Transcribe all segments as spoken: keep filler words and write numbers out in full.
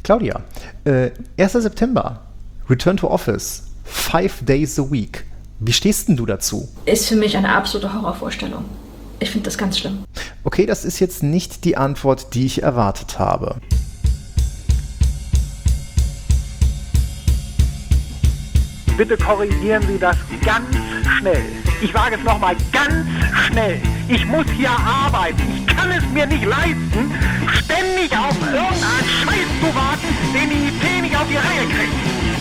Claudia, äh, erster September, Return to Office, five days a week. Wie stehst denn du dazu? Ist für mich eine absolute Horrorvorstellung. Ich finde das ganz schlimm. Okay, das ist jetzt nicht die Antwort, die ich erwartet habe. Bitte korrigieren Sie das ganz schnell. Ich sage es nochmal ganz schnell. Ich muss hier arbeiten. Ich kann es mir nicht leisten, ständig auf irgendeinen Scheiß zu warten, den die I T nicht auf die Reihe kriegt.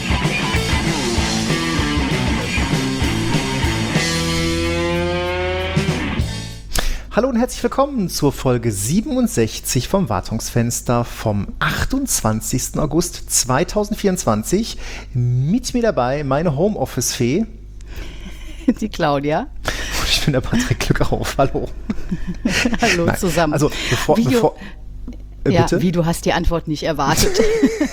Hallo und herzlich willkommen zur Folge siebenundsechzig vom Wartungsfenster vom achtundzwanzigsten August zweitausendvierundzwanzig. Mit mir dabei meine Homeoffice-Fee. Die Claudia. Und ich bin der Patrick Glück auf. Hallo. Hallo Nein, zusammen. Also bevor... Wie, bevor äh, ja, bitte? wie du hast die Antwort nicht erwartet.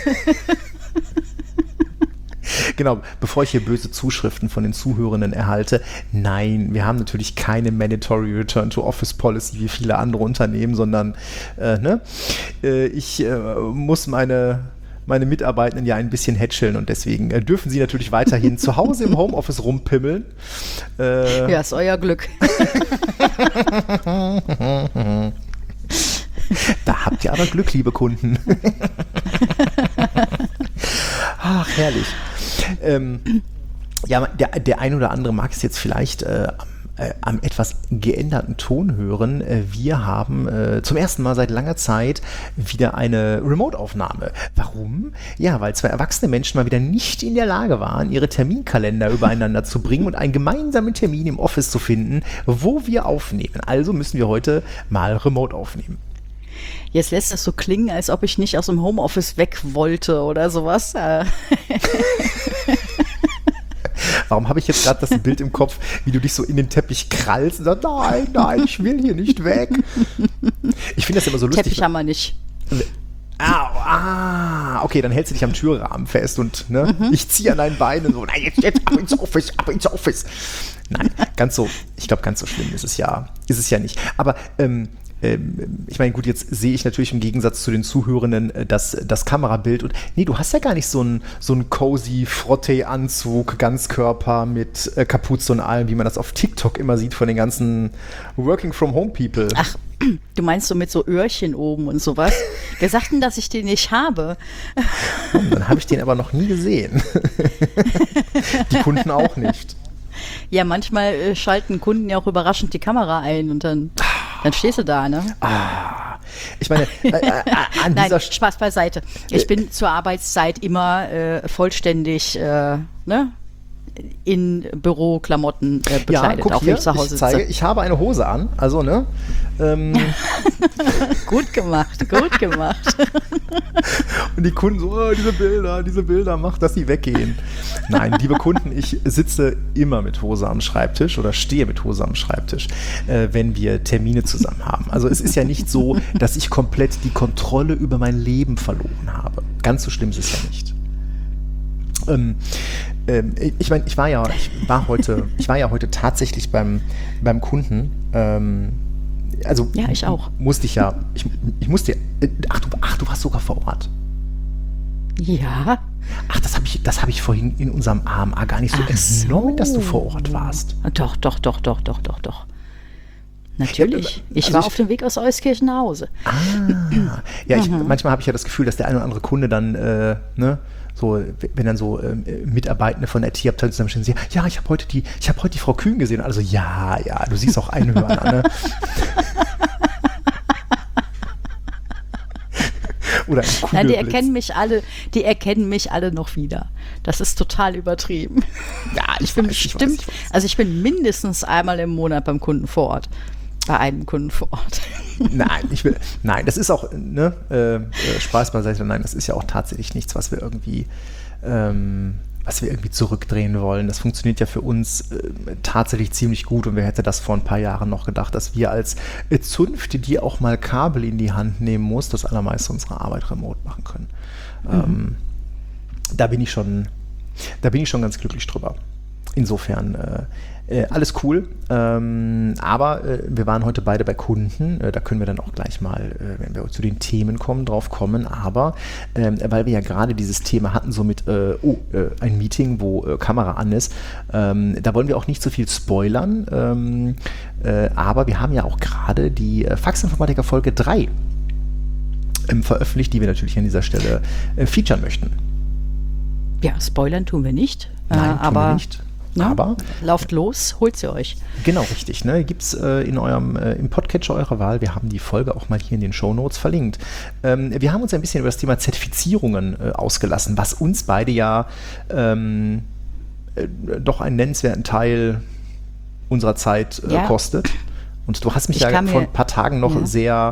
Genau, bevor ich hier böse Zuschriften von den Zuhörenden erhalte, nein, wir haben natürlich keine Mandatory Return to Office Policy wie viele andere Unternehmen, sondern äh, ne, äh, ich äh, muss meine, meine Mitarbeitenden ja ein bisschen hätscheln und deswegen äh, dürfen sie natürlich weiterhin zu Hause im Homeoffice rumpimmeln. Äh, ja, ist euer Glück. Da habt ihr aber Glück, liebe Kunden. Ach, herrlich. Ähm, ja, der, der ein oder andere mag es jetzt vielleicht äh, äh, am etwas geänderten Ton hören. Äh, wir haben äh, zum ersten Mal seit langer Zeit wieder eine Remote-Aufnahme. Warum? Ja, weil zwei erwachsene Menschen mal wieder nicht in der Lage waren, ihre Terminkalender übereinander zu bringen und einen gemeinsamen Termin im Office zu finden, wo wir aufnehmen. Also müssen wir heute mal remote aufnehmen. Jetzt lässt das so klingen, als ob ich nicht aus dem Homeoffice weg wollte oder sowas. Warum habe ich jetzt gerade das Bild im Kopf, wie du dich so in den Teppich krallst und sagst, nein, nein, ich will hier nicht weg. Ich finde das immer so lustig. Teppich haben wir nicht. Ah, ah, okay, dann hältst du dich am Türrahmen fest und ne, mhm. ich ziehe an deinen Beinen so, nein, jetzt, jetzt ab ins Office, ab ins Office. Nein, ganz so, ich glaube, ganz so schlimm ist es ja, ist es ja nicht. Aber ähm, ich meine, gut, jetzt sehe ich natürlich im Gegensatz zu den Zuhörenden das, das Kamerabild und nee, du hast ja gar nicht so einen so einen cozy Frottee-Anzug, Ganzkörper mit äh, Kapuze und allem, wie man das auf TikTok immer sieht von den ganzen Working-from-Home-People. Ach, du meinst so mit so Öhrchen oben und sowas? Wer sagt denn, dass ich den nicht habe? Dann habe ich den aber noch nie gesehen. Die Kunden auch nicht. Ja, manchmal äh, schalten Kunden ja auch überraschend die Kamera ein und dann, dann stehst du da, ne? Ah, ich meine, äh, äh, an Nein, dieser Spaß beiseite. Ich bin zur Arbeitszeit immer äh, vollständig, äh, ne? in Büroklamotten äh, bekleidet, ja, auch hier, wenn ich zu Hause ich zeige, sitze. Ich habe eine Hose an, also ne. Ähm, gut gemacht, gut gemacht. Und die Kunden so, oh, diese Bilder, diese Bilder, mach, dass sie weggehen. Nein, liebe Kunden, ich sitze immer mit Hose am Schreibtisch oder stehe mit Hose am Schreibtisch, äh, wenn wir Termine zusammen haben. Also es ist ja nicht so, dass ich komplett die Kontrolle über mein Leben verloren habe. Ganz so schlimm ist es ja nicht. Ähm, ähm, ich meine, ich war ja, ich war heute, ich war ja heute tatsächlich beim, beim Kunden. Ähm, also ja, ich auch. Musste ich ja, ich, ich musste, ach du, ach, du warst sogar vor Ort. Ja. Ach, das habe ich, das habe ich vorhin in unserem A M A gar nicht so entnommen, so. dass du vor Ort warst. Doch, doch, doch, doch, doch, doch, doch. Natürlich. Ich also war ich, auf dem Weg aus Euskirchen nach Hause. Ah. Ja, ich, mhm. manchmal habe ich ja das Gefühl, dass der ein oder andere Kunde dann, äh, ne, so, wenn dann so äh, Mitarbeitende von der I T-Abteilung zusammenstehen, sagen, ja, ich habe heute die, ich habe heute die Frau Kühn gesehen. Also ja, ja, du siehst auch einhören an, ne? Oder ein Nein, die erkennen mich alle, die erkennen mich alle noch wieder. Das ist total übertrieben. Ja, ich, ich bin weiß, bestimmt, ich weiß, ich weiß. also ich bin mindestens einmal im Monat beim Kunden vor Ort. Bei einem Kunden vor Ort. Nein, ich will, nein, das ist auch, ne, äh, Spaß beiseite, nein, das ist ja auch tatsächlich nichts, was wir irgendwie, ähm, was wir irgendwie zurückdrehen wollen. Das funktioniert ja für uns äh, tatsächlich ziemlich gut und wer hätte das vor ein paar Jahren noch gedacht, dass wir als äh, Zunft, die auch mal Kabel in die Hand nehmen muss, das allermeiste unserer Arbeit remote machen können. Mhm. Ähm, da bin ich schon, da bin ich schon ganz glücklich drüber. insofern äh, äh, alles cool. Ähm, aber äh, wir waren heute beide bei Kunden. Äh, da können wir dann auch gleich mal, äh, wenn wir zu den Themen kommen, drauf kommen. Aber ähm, weil wir ja gerade dieses Thema hatten, so mit äh, oh, äh, ein Meeting, wo äh, Kamera an ist, ähm, da wollen wir auch nicht so viel spoilern. Ähm, äh, aber wir haben ja auch gerade die äh, Faxinformatiker Folge drei ähm, veröffentlicht, die wir natürlich an dieser Stelle äh, featuren möchten. Ja, spoilern tun wir nicht. Nein, äh, tun aber wir nicht. Ne? Aber lauft los, holt sie euch. Genau, richtig. Ne? Gibt es äh, in eurem äh, im Podcatcher eurer Wahl. Wir haben die Folge auch mal hier in den Shownotes verlinkt. Ähm, wir haben uns ein bisschen über das Thema Zertifizierungen äh, ausgelassen, was uns beide ja ähm, äh, doch einen nennenswerten Teil unserer Zeit äh, ja. kostet. Und du hast mich Ich ja kann vor mir- ein paar Tagen noch ja. sehr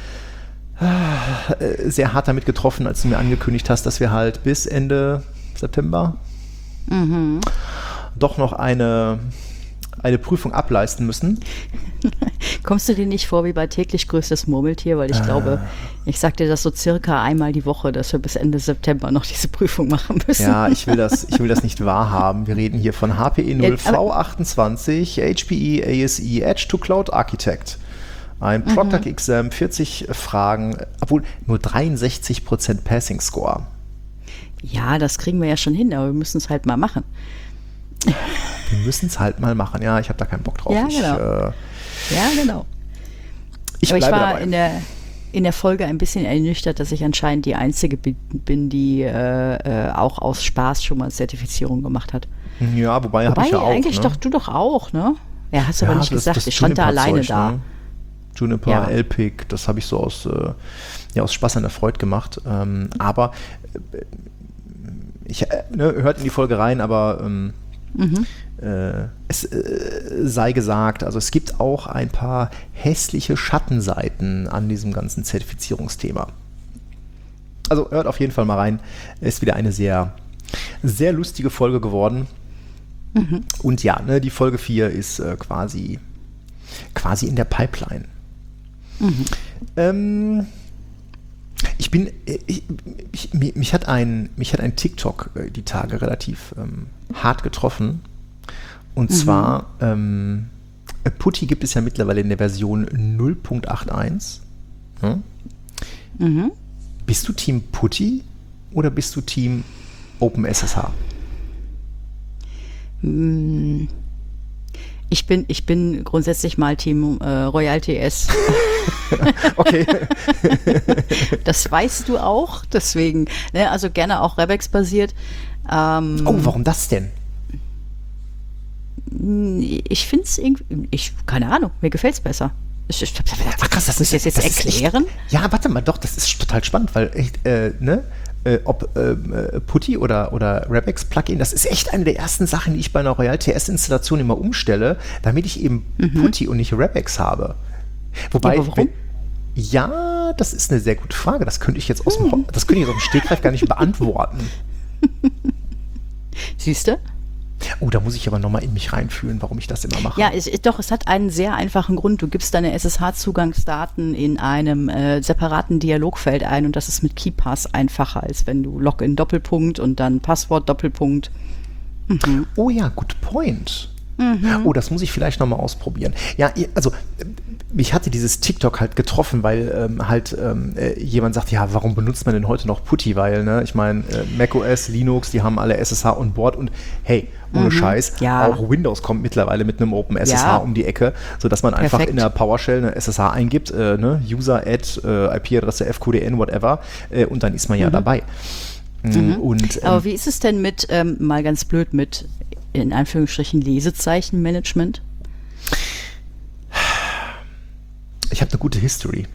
äh, sehr hart damit getroffen, als du mir angekündigt hast, dass wir halt bis Ende September Mhm. doch noch eine, eine Prüfung ableisten müssen. Kommst du dir nicht vor wie bei täglich größtes Murmeltier? Weil ich Ah. glaube, ich sag dir das so circa einmal die Woche, dass wir bis Ende September noch diese Prüfung machen müssen. Ja, ich will das, ich will das nicht wahrhaben. Wir reden hier von H P E null V achtundzwanzig, H P E A S E Edge to Cloud Architect. Ein Proctored-Exam, vierzig Fragen, obwohl nur dreiundsechzig Prozent Passing Score. Ja, das kriegen wir ja schon hin, aber wir müssen es halt mal machen. Wir müssen es halt mal machen. Ja, ich habe da keinen Bock drauf. Ja, ich, genau. äh, Ja, genau. ich aber ich bleibe war dabei. in der, in der Folge ein bisschen ernüchtert, dass ich anscheinend die Einzige bi- bin, die äh, äh, auch aus Spaß schon mal Zertifizierung gemacht hat. Ja, wobei, habe Wobei, ich ja auch. eigentlich ne? doch, du doch auch, ne? Ja, hast du Ja, aber nicht das- gesagt, das ich stand da alleine Juniper-Zeug, da. Ne? Juniper, Ja. L P I C, das habe ich so aus, äh, ja, aus Spaß an der Freude gemacht. Ähm, aber äh, ich äh, ne, hört in die Folge rein, aber ähm, Mhm. äh, es äh, sei gesagt, also es gibt auch ein paar hässliche Schattenseiten an diesem ganzen Zertifizierungsthema. Also hört auf jeden Fall mal rein. Ist wieder eine sehr, sehr lustige Folge geworden. Mhm. Und ja, ne, die Folge vier ist äh, quasi, quasi in der Pipeline. Mhm. Ähm, ich bin, äh, ich, ich, mich, mich hat ein, mich hat ein TikTok äh, die Tage relativ ähm, hart getroffen. Und Mhm. zwar, ähm, Putty gibt es ja mittlerweile in der Version null Punkt einundachtzig. Hm? Mhm. Bist du Team Putty oder bist du Team OpenSSH? Mm. Ich bin, ich bin grundsätzlich mal Team äh, Royal T S. Okay. Das weißt du auch, deswegen, ne, also gerne auch Rebex basiert. Ähm, Oh, warum das denn? Ich finde es irgendwie, ich, keine Ahnung, mir gefällt es besser. Ich, ich, Ach krass, das muss ich ist das jetzt das ist erklären? Echt, ja, warte mal, doch, das ist total spannend, weil echt, äh, ne, äh, ob ähm, äh, Putty oder, oder Rebex Plugin, das ist echt eine der ersten Sachen, die ich bei einer Royal T S-Installation immer umstelle, damit ich eben Mhm. Putty und nicht Rebex habe. Wobei, Ja, aber warum? wenn- ja, das ist eine sehr gute Frage. Das könnte ich jetzt aus dem, Ho- das könnte ich jetzt aus dem Stegreif gar nicht beantworten. Siehst du? Oh, da muss ich aber nochmal in mich reinfühlen, warum ich das immer mache. Ja, es, doch, es hat einen sehr einfachen Grund. Du gibst deine S S H-Zugangsdaten in einem äh, separaten Dialogfeld ein und das ist mit KeyPass einfacher, als wenn du Login Doppelpunkt und dann Passwort Doppelpunkt. Mhm. Oh ja, good point. Oh, das muss ich vielleicht nochmal ausprobieren. Ja, ihr- also äh, mich hatte dieses TikTok halt getroffen, weil ähm, halt ähm, äh, jemand sagt, ja, warum benutzt man denn heute noch Putty? Weil, ne, ich meine, äh, macOS, Linux, die haben alle S S H on board und hey, ohne Scheiß, Ja. auch Windows kommt mittlerweile mit einem OpenSSH Ja. um die Ecke, sodass man einfach Perfekt. in der PowerShell eine S S H eingibt, äh, ne, User, Add, äh, I P-Adresse, F Q D N, whatever, äh, und dann ist man ja dabei. Mm, Und, ähm, Aber wie ist es denn mit, ähm, mal ganz blöd, mit in Anführungsstrichen Lesezeichenmanagement? ich habe eine gute History.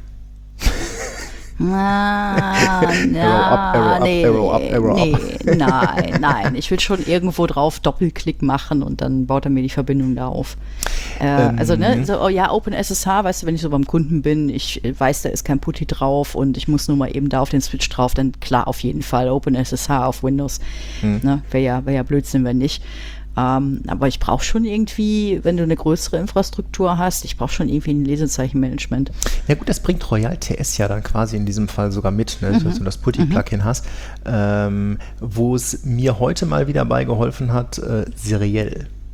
Ah, na, Arrow up, arrow up, nee, arrow up, arrow nee, up. nein, nein. Ich will schon irgendwo drauf Doppelklick machen und dann baut er mir die Verbindung da auf. Äh, Ähm, also, ne, so, oh ja, OpenSSH, weißt du, wenn ich so beim Kunden bin, ich weiß, da ist kein Putty drauf und ich muss nur mal eben da auf den Switch drauf, dann klar, auf jeden Fall OpenSSH auf Windows. Hm. Ne, wäre ja, wär ja Blödsinn, wenn nicht. Ähm, aber ich brauche schon irgendwie, wenn du eine größere Infrastruktur hast, ich brauche schon irgendwie ein Lesezeichenmanagement. Ja gut, das bringt Royal T S ja dann quasi in diesem Fall sogar mit, ne, dass du das Putty-Plugin hast. Ähm, wo es mir heute mal wieder beigeholfen hat, äh, Seriell.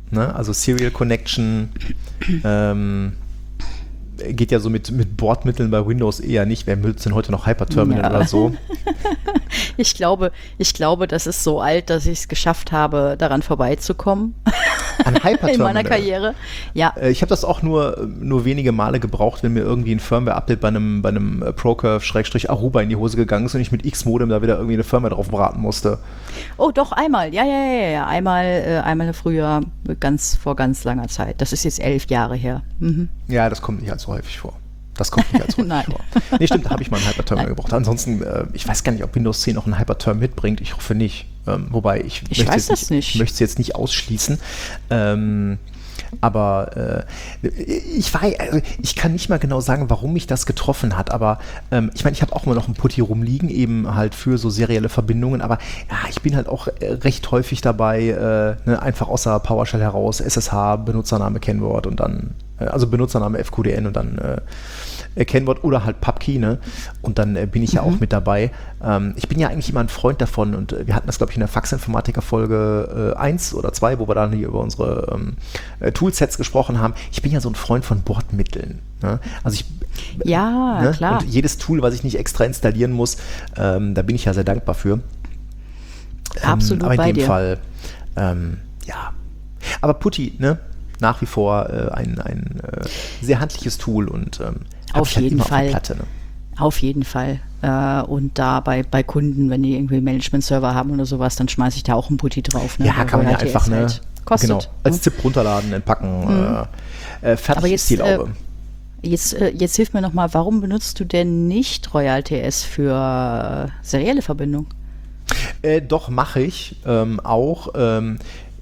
Ne? Also Serial Connection ähm, geht ja so mit, mit Bordmitteln bei Windows eher nicht. Wer benutzt denn heute noch Hyperterminal Ja. oder so? Ich glaube, ich glaube, das ist so alt, dass ich es geschafft habe, daran vorbeizukommen. An Hyperterminal? In meiner Karriere. Ja. Äh, Ich habe das auch nur, nur wenige Male gebraucht, wenn mir irgendwie ein Firmware-Update bei einem, bei einem ProCurve-Aruba in die Hose gegangen ist und ich mit X-Modem da wieder irgendwie eine Firmware drauf braten musste. Oh, doch, einmal. Ja, ja, ja, ja. Einmal, äh, einmal früher, ganz vor ganz langer Zeit. Das ist jetzt elf Jahre her. Mhm. Ja, das kommt nicht allzu häufig vor. Das kommt nicht allzu häufig Nein. vor. Nee, stimmt, da habe ich mal einen Hyperterminal Nein. gebraucht. Ansonsten, äh, ich weiß gar nicht, ob Windows zehn noch einen Hyperterm mitbringt. Ich hoffe nicht. Ähm, wobei, ich, Ich möchte weiß jetzt das nicht. Ich möchte es jetzt nicht ausschließen. Ähm, aber äh, ich weiß, also ich kann nicht mal genau sagen, warum mich das getroffen hat, aber ähm, ich meine, ich habe auch immer noch einen Putty rumliegen, eben halt für so serielle Verbindungen, aber ja, ich bin halt auch äh, recht häufig dabei, äh, ne, einfach außer PowerShell heraus, S S H, Benutzername, Kennwort und dann, äh, also Benutzername F Q D N und dann äh, Kennwort oder halt Pubkey, ne? Und dann äh, bin ich ja Mhm. auch mit dabei. Ähm, ich bin ja eigentlich immer ein Freund davon und äh, wir hatten das, glaube ich, in der Faxinformatiker-Folge äh, eins oder zwei, wo wir dann hier über unsere ähm, äh, Toolsets gesprochen haben. Ich bin ja so ein Freund von Bordmitteln. Ne? Also ich Ja, ne? klar. Und jedes Tool, was ich nicht extra installieren muss, ähm, da bin ich ja sehr dankbar für. Absolut ähm, aber in bei dem dir. Fall, ähm, ja. Aber Putty, ne? Nach wie vor äh, ein, ein äh, sehr handliches Tool und ähm, hab Auf ich halt jeden immer auf der Fall. Platte, ne? Auf jeden Fall. Äh, und da bei, bei Kunden, wenn die irgendwie Management-Server haben oder sowas, dann schmeiße ich da auch einen Putty drauf. Ne? Ja, Weil kann man ja Royal T S einfach, ne? halt kostet. Genau, als ne? ZIP runterladen, entpacken, Mhm. äh, äh, fertig Aber ist die jetzt, äh, Laube. Jetzt, äh, jetzt hilf mir nochmal, warum benutzt du denn nicht Royal T S für äh, serielle Verbindung? Äh, doch, mache ich ähm, auch. Ähm,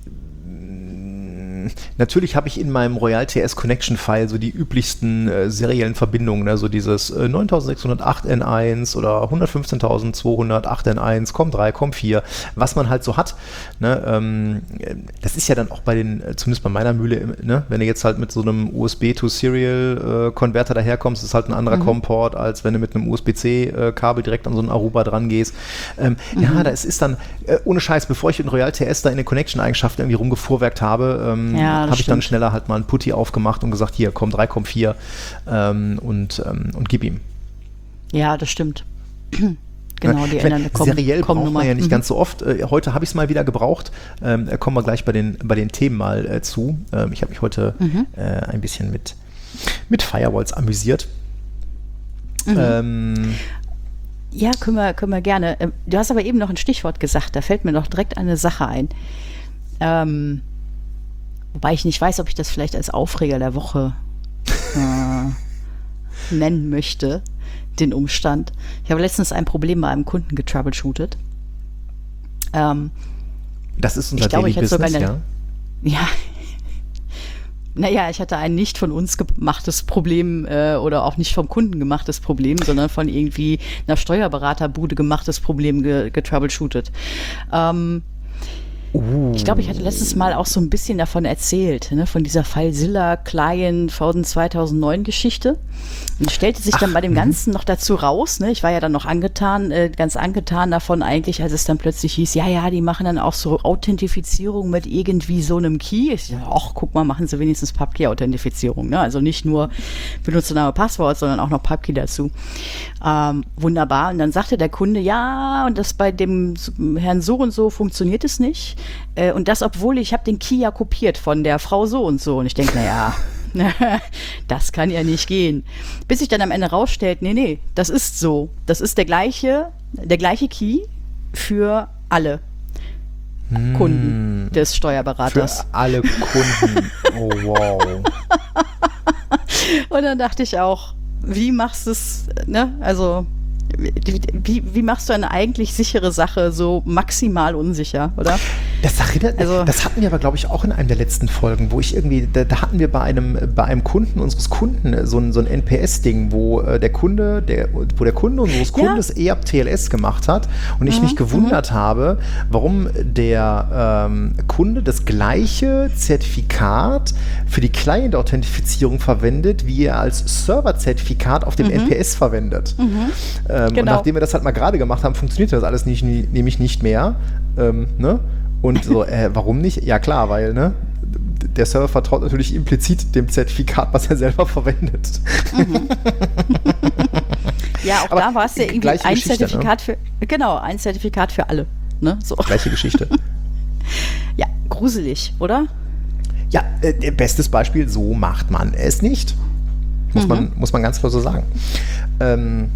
Natürlich habe ich in meinem Royal T S Connection File so die üblichsten äh, seriellen Verbindungen, ne? So dieses äh, neuntausendsechshundertacht N eins oder hundertfünfzehntausendzweihundertacht N eins, C O M drei, C O M vier, was man halt so hat. Ne? Ähm, das ist ja dann auch bei den, äh, zumindest bei meiner Mühle, ne? Wenn du jetzt halt mit so einem U S B to Serial äh, Konverter daherkommst, ist halt ein anderer Mhm. COM-Port, als wenn du mit einem U S B C-Kabel direkt an so einen Aruba dran gehst. Ähm, mhm. Ja, das ist dann, äh, ohne Scheiß, bevor ich in Royal T S da in den Connection-Eigenschaften irgendwie rumgefuhrwerkt habe, ähm, Ja, das habe ich dann stimmt. schneller halt mal einen Putty aufgemacht und gesagt, hier, C O M drei, C O M vier ähm, und, ähm, und gib ihm. Ja, das stimmt. Genau, die Ich meine, ändern eine seriell braucht man ja nicht Mhm. ganz so oft. Äh, heute habe ich es mal wieder gebraucht. Ähm, da kommen wir gleich bei den, bei den Themen mal äh, zu. Ähm, ich habe mich heute Mhm. äh, ein bisschen mit, mit Firewalls amüsiert. Mhm. Ähm, Ja, können wir, können wir gerne. Ähm, Du hast aber eben noch ein Stichwort gesagt, da fällt mir noch direkt eine Sache ein. Ähm, wobei ich nicht weiß, ob ich das vielleicht als Aufreger der Woche äh, nennen möchte, den Umstand. Ich habe letztens ein Problem bei einem Kunden getroubleshootet. Ähm, das ist unser Ich glaube, Daily ich hätte sogar Business, eine- ja. ja. Naja, ich hatte ein nicht von uns gemachtes Problem äh, oder auch nicht vom Kunden gemachtes Problem, sondern von irgendwie einer Steuerberaterbude gemachtes Problem ge getroubleshootet. Ähm, Uh. Ich glaube, ich hatte letztes Mal auch so ein bisschen davon erzählt, ne, von dieser FileZilla Client zweitausendneun Geschichte. Und stellte sich dann Ach, bei dem mhm. Ganzen noch dazu raus, ne, ich war ja dann noch angetan, äh, ganz angetan davon eigentlich, als es dann plötzlich hieß, ja, ja, die machen dann auch so Authentifizierung mit irgendwie so einem Key. Ich dachte, ach, guck mal, machen sie wenigstens Pubkey-Authentifizierung, ne? Also nicht nur Benutzername, Passwort, sondern auch noch Pubkey dazu. Ähm, wunderbar. Und dann sagte der Kunde, ja, und das bei dem Herrn so und so funktioniert es nicht. Äh, und das, obwohl ich habe den Key ja kopiert von der Frau so und so. Und ich denke, naja, das kann ja nicht gehen. Bis sich dann am Ende rausstellt, nee, nee, das ist so. Das ist der gleiche, der gleiche Key für alle Kunden des Steuerberaters. Für alle Kunden. Oh, wow. Und dann dachte ich auch, wie machst du es, ne? Also, wie, wie machst du eine eigentlich sichere Sache so maximal unsicher, oder? Das erinnert, Also- das hatten wir aber, glaube ich, auch in einem der letzten Folgen, wo ich irgendwie, da, da hatten wir bei einem, bei einem Kunden unseres Kunden so ein, so ein N P S-Ding, wo äh, der Kunde, der, wo der Kunde unseres Ja. Kundes E A P T L S gemacht hat und ich Mhm, mich gewundert habe, warum der ähm, Kunde das gleiche Zertifikat für die Client-Authentifizierung verwendet, wie er als Server-Zertifikat auf dem N P S verwendet. Ähm, Und Genau. nachdem wir das halt mal gerade gemacht haben, funktioniert das alles nicht, nämlich nicht mehr. Ähm, ne? Und so, äh, warum nicht? Ja klar, weil, ne? der Server vertraut natürlich implizit dem Zertifikat, was er selber verwendet. Mhm. Ja, auch Aber da war es ja irgendwie ein Geschichte, Zertifikat ne? für, genau, ein Zertifikat für alle. Ne? So. Gleiche Geschichte. Ja, gruselig, oder? Ja, äh, bestes Beispiel, so macht man es nicht. Muss, mhm. man, muss man ganz klar so sagen. Ähm,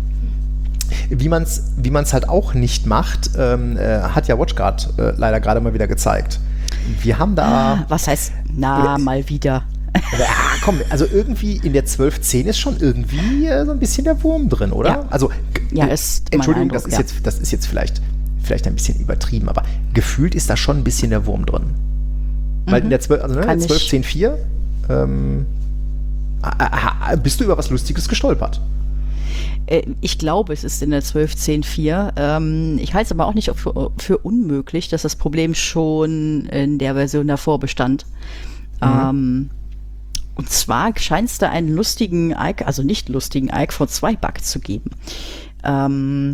wie man es wie man's halt auch nicht macht, ähm, äh, hat ja WatchGuard äh, leider gerade mal wieder gezeigt. Wir haben da... Ah, was heißt, na, äh, mal wieder? Ja, komm, also irgendwie in der zwölf Punkt zehn ist schon irgendwie äh, so ein bisschen der Wurm drin, oder? Ja. Also, ja, ist Entschuldigung, Eindruck, das ist ja. jetzt, das ist jetzt vielleicht, vielleicht ein bisschen übertrieben, aber gefühlt ist da schon ein bisschen der Wurm drin. Mhm. Weil in der zwölf, also, ne, zwölf Punkt zehn Punkt vier ähm, bist du über was Lustiges gestolpert. Ich glaube, es ist in der zwölf Punkt zehn Punkt vier. Ähm, ich halte es aber auch nicht für, für unmöglich, dass das Problem schon in der Version davor bestand. Mhm. Ähm, und zwar scheint es da einen lustigen, Ike, also nicht lustigen I K V zwei Bug zu geben. Ähm,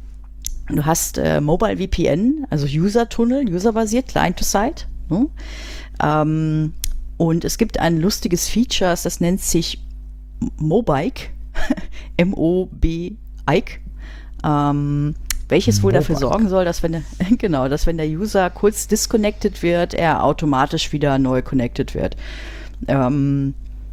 du hast äh, Mobile V P N, also User-Tunnel, userbasiert, Client-to-Site. Ne? Ähm, und es gibt ein lustiges Feature, das nennt sich Mobike. M O B Ike, ähm, welches wohl dafür sorgen soll, dass wenn der, genau, dass wenn der User kurz disconnected wird, er automatisch wieder neu connected wird. Ähm,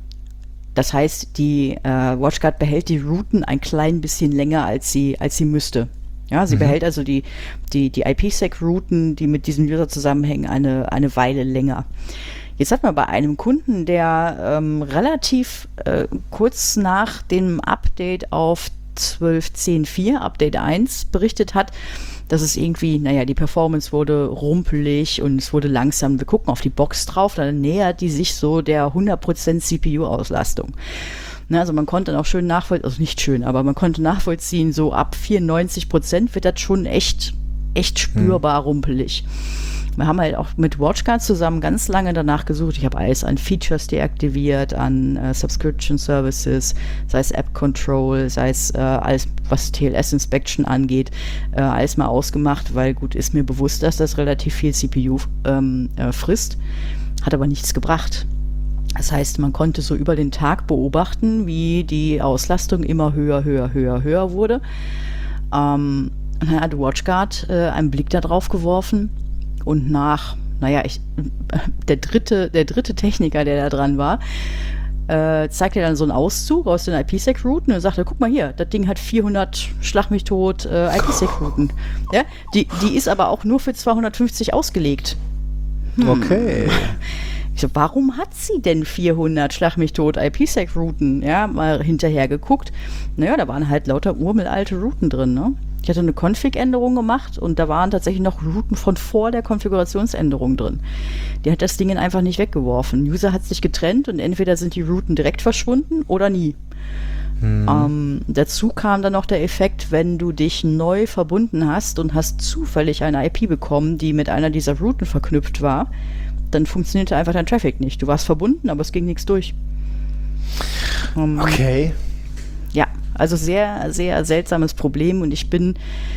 das heißt, die äh, WatchGuard behält die Routen ein klein bisschen länger, als sie, als sie müsste. Ja, sie mhm. behält also die, die, die I P sec-Routen, die mit diesem User zusammenhängen, eine, eine Weile länger. Jetzt hat man bei einem Kunden, der ähm, relativ äh, kurz nach dem Update auf zwölf Punkt zehn Punkt vier, Update eins, berichtet hat, dass es irgendwie, naja, die Performance wurde rumpelig und es wurde langsam. Wir gucken auf die Box drauf, dann nähert die sich so der hundert Prozent C P U-Auslastung. Na, also man konnte dann auch schön nachvollziehen, also nicht schön, aber man konnte nachvollziehen, so ab vierundneunzig Prozent wird das schon echt, echt spürbar hm. rumpelig. Wir haben halt auch mit WatchGuard zusammen ganz lange danach gesucht. Ich habe alles an Features deaktiviert, an äh, Subscription Services, sei es App Control, sei es äh, alles, was T L S-Inspection angeht, äh, alles mal ausgemacht, weil gut, ist mir bewusst, dass das relativ viel C P U ähm, äh, frisst, hat aber nichts gebracht. Das heißt, man konnte so über den Tag beobachten, wie die Auslastung immer höher, höher, höher, höher wurde. Ähm, dann hat WatchGuard äh, einen Blick da drauf geworfen. Und nach, naja, ich, der dritte, der dritte Techniker, der da dran war, äh, zeigte dann so einen Auszug aus den I P sec-Routen und sagte, guck mal hier, das Ding hat vierhundert Schlag mich tot äh, I P sec-Routen. Ja? Die, die ist aber auch nur für zweihundertfünfzig ausgelegt. Hm. Okay. Ich so, warum hat sie denn vierhundert Schlag mich tot I P sec-Routen? Ja, mal hinterher geguckt. Naja, da waren halt lauter urmelalte Routen drin, ne? Ich hatte eine Config-Änderung gemacht und da waren tatsächlich noch Routen von vor der Konfigurationsänderung drin. Die hat das Ding einfach nicht weggeworfen. User hat sich getrennt und entweder sind die Routen direkt verschwunden oder nie. Hm. Ähm, dazu kam dann noch der Effekt, wenn du dich neu verbunden hast und hast zufällig eine I P bekommen, die mit einer dieser Routen verknüpft war, dann funktionierte einfach dein Traffic nicht. Du warst verbunden, aber es ging nichts durch. Ähm, okay. Ja, also sehr, sehr seltsames Problem und ich bin,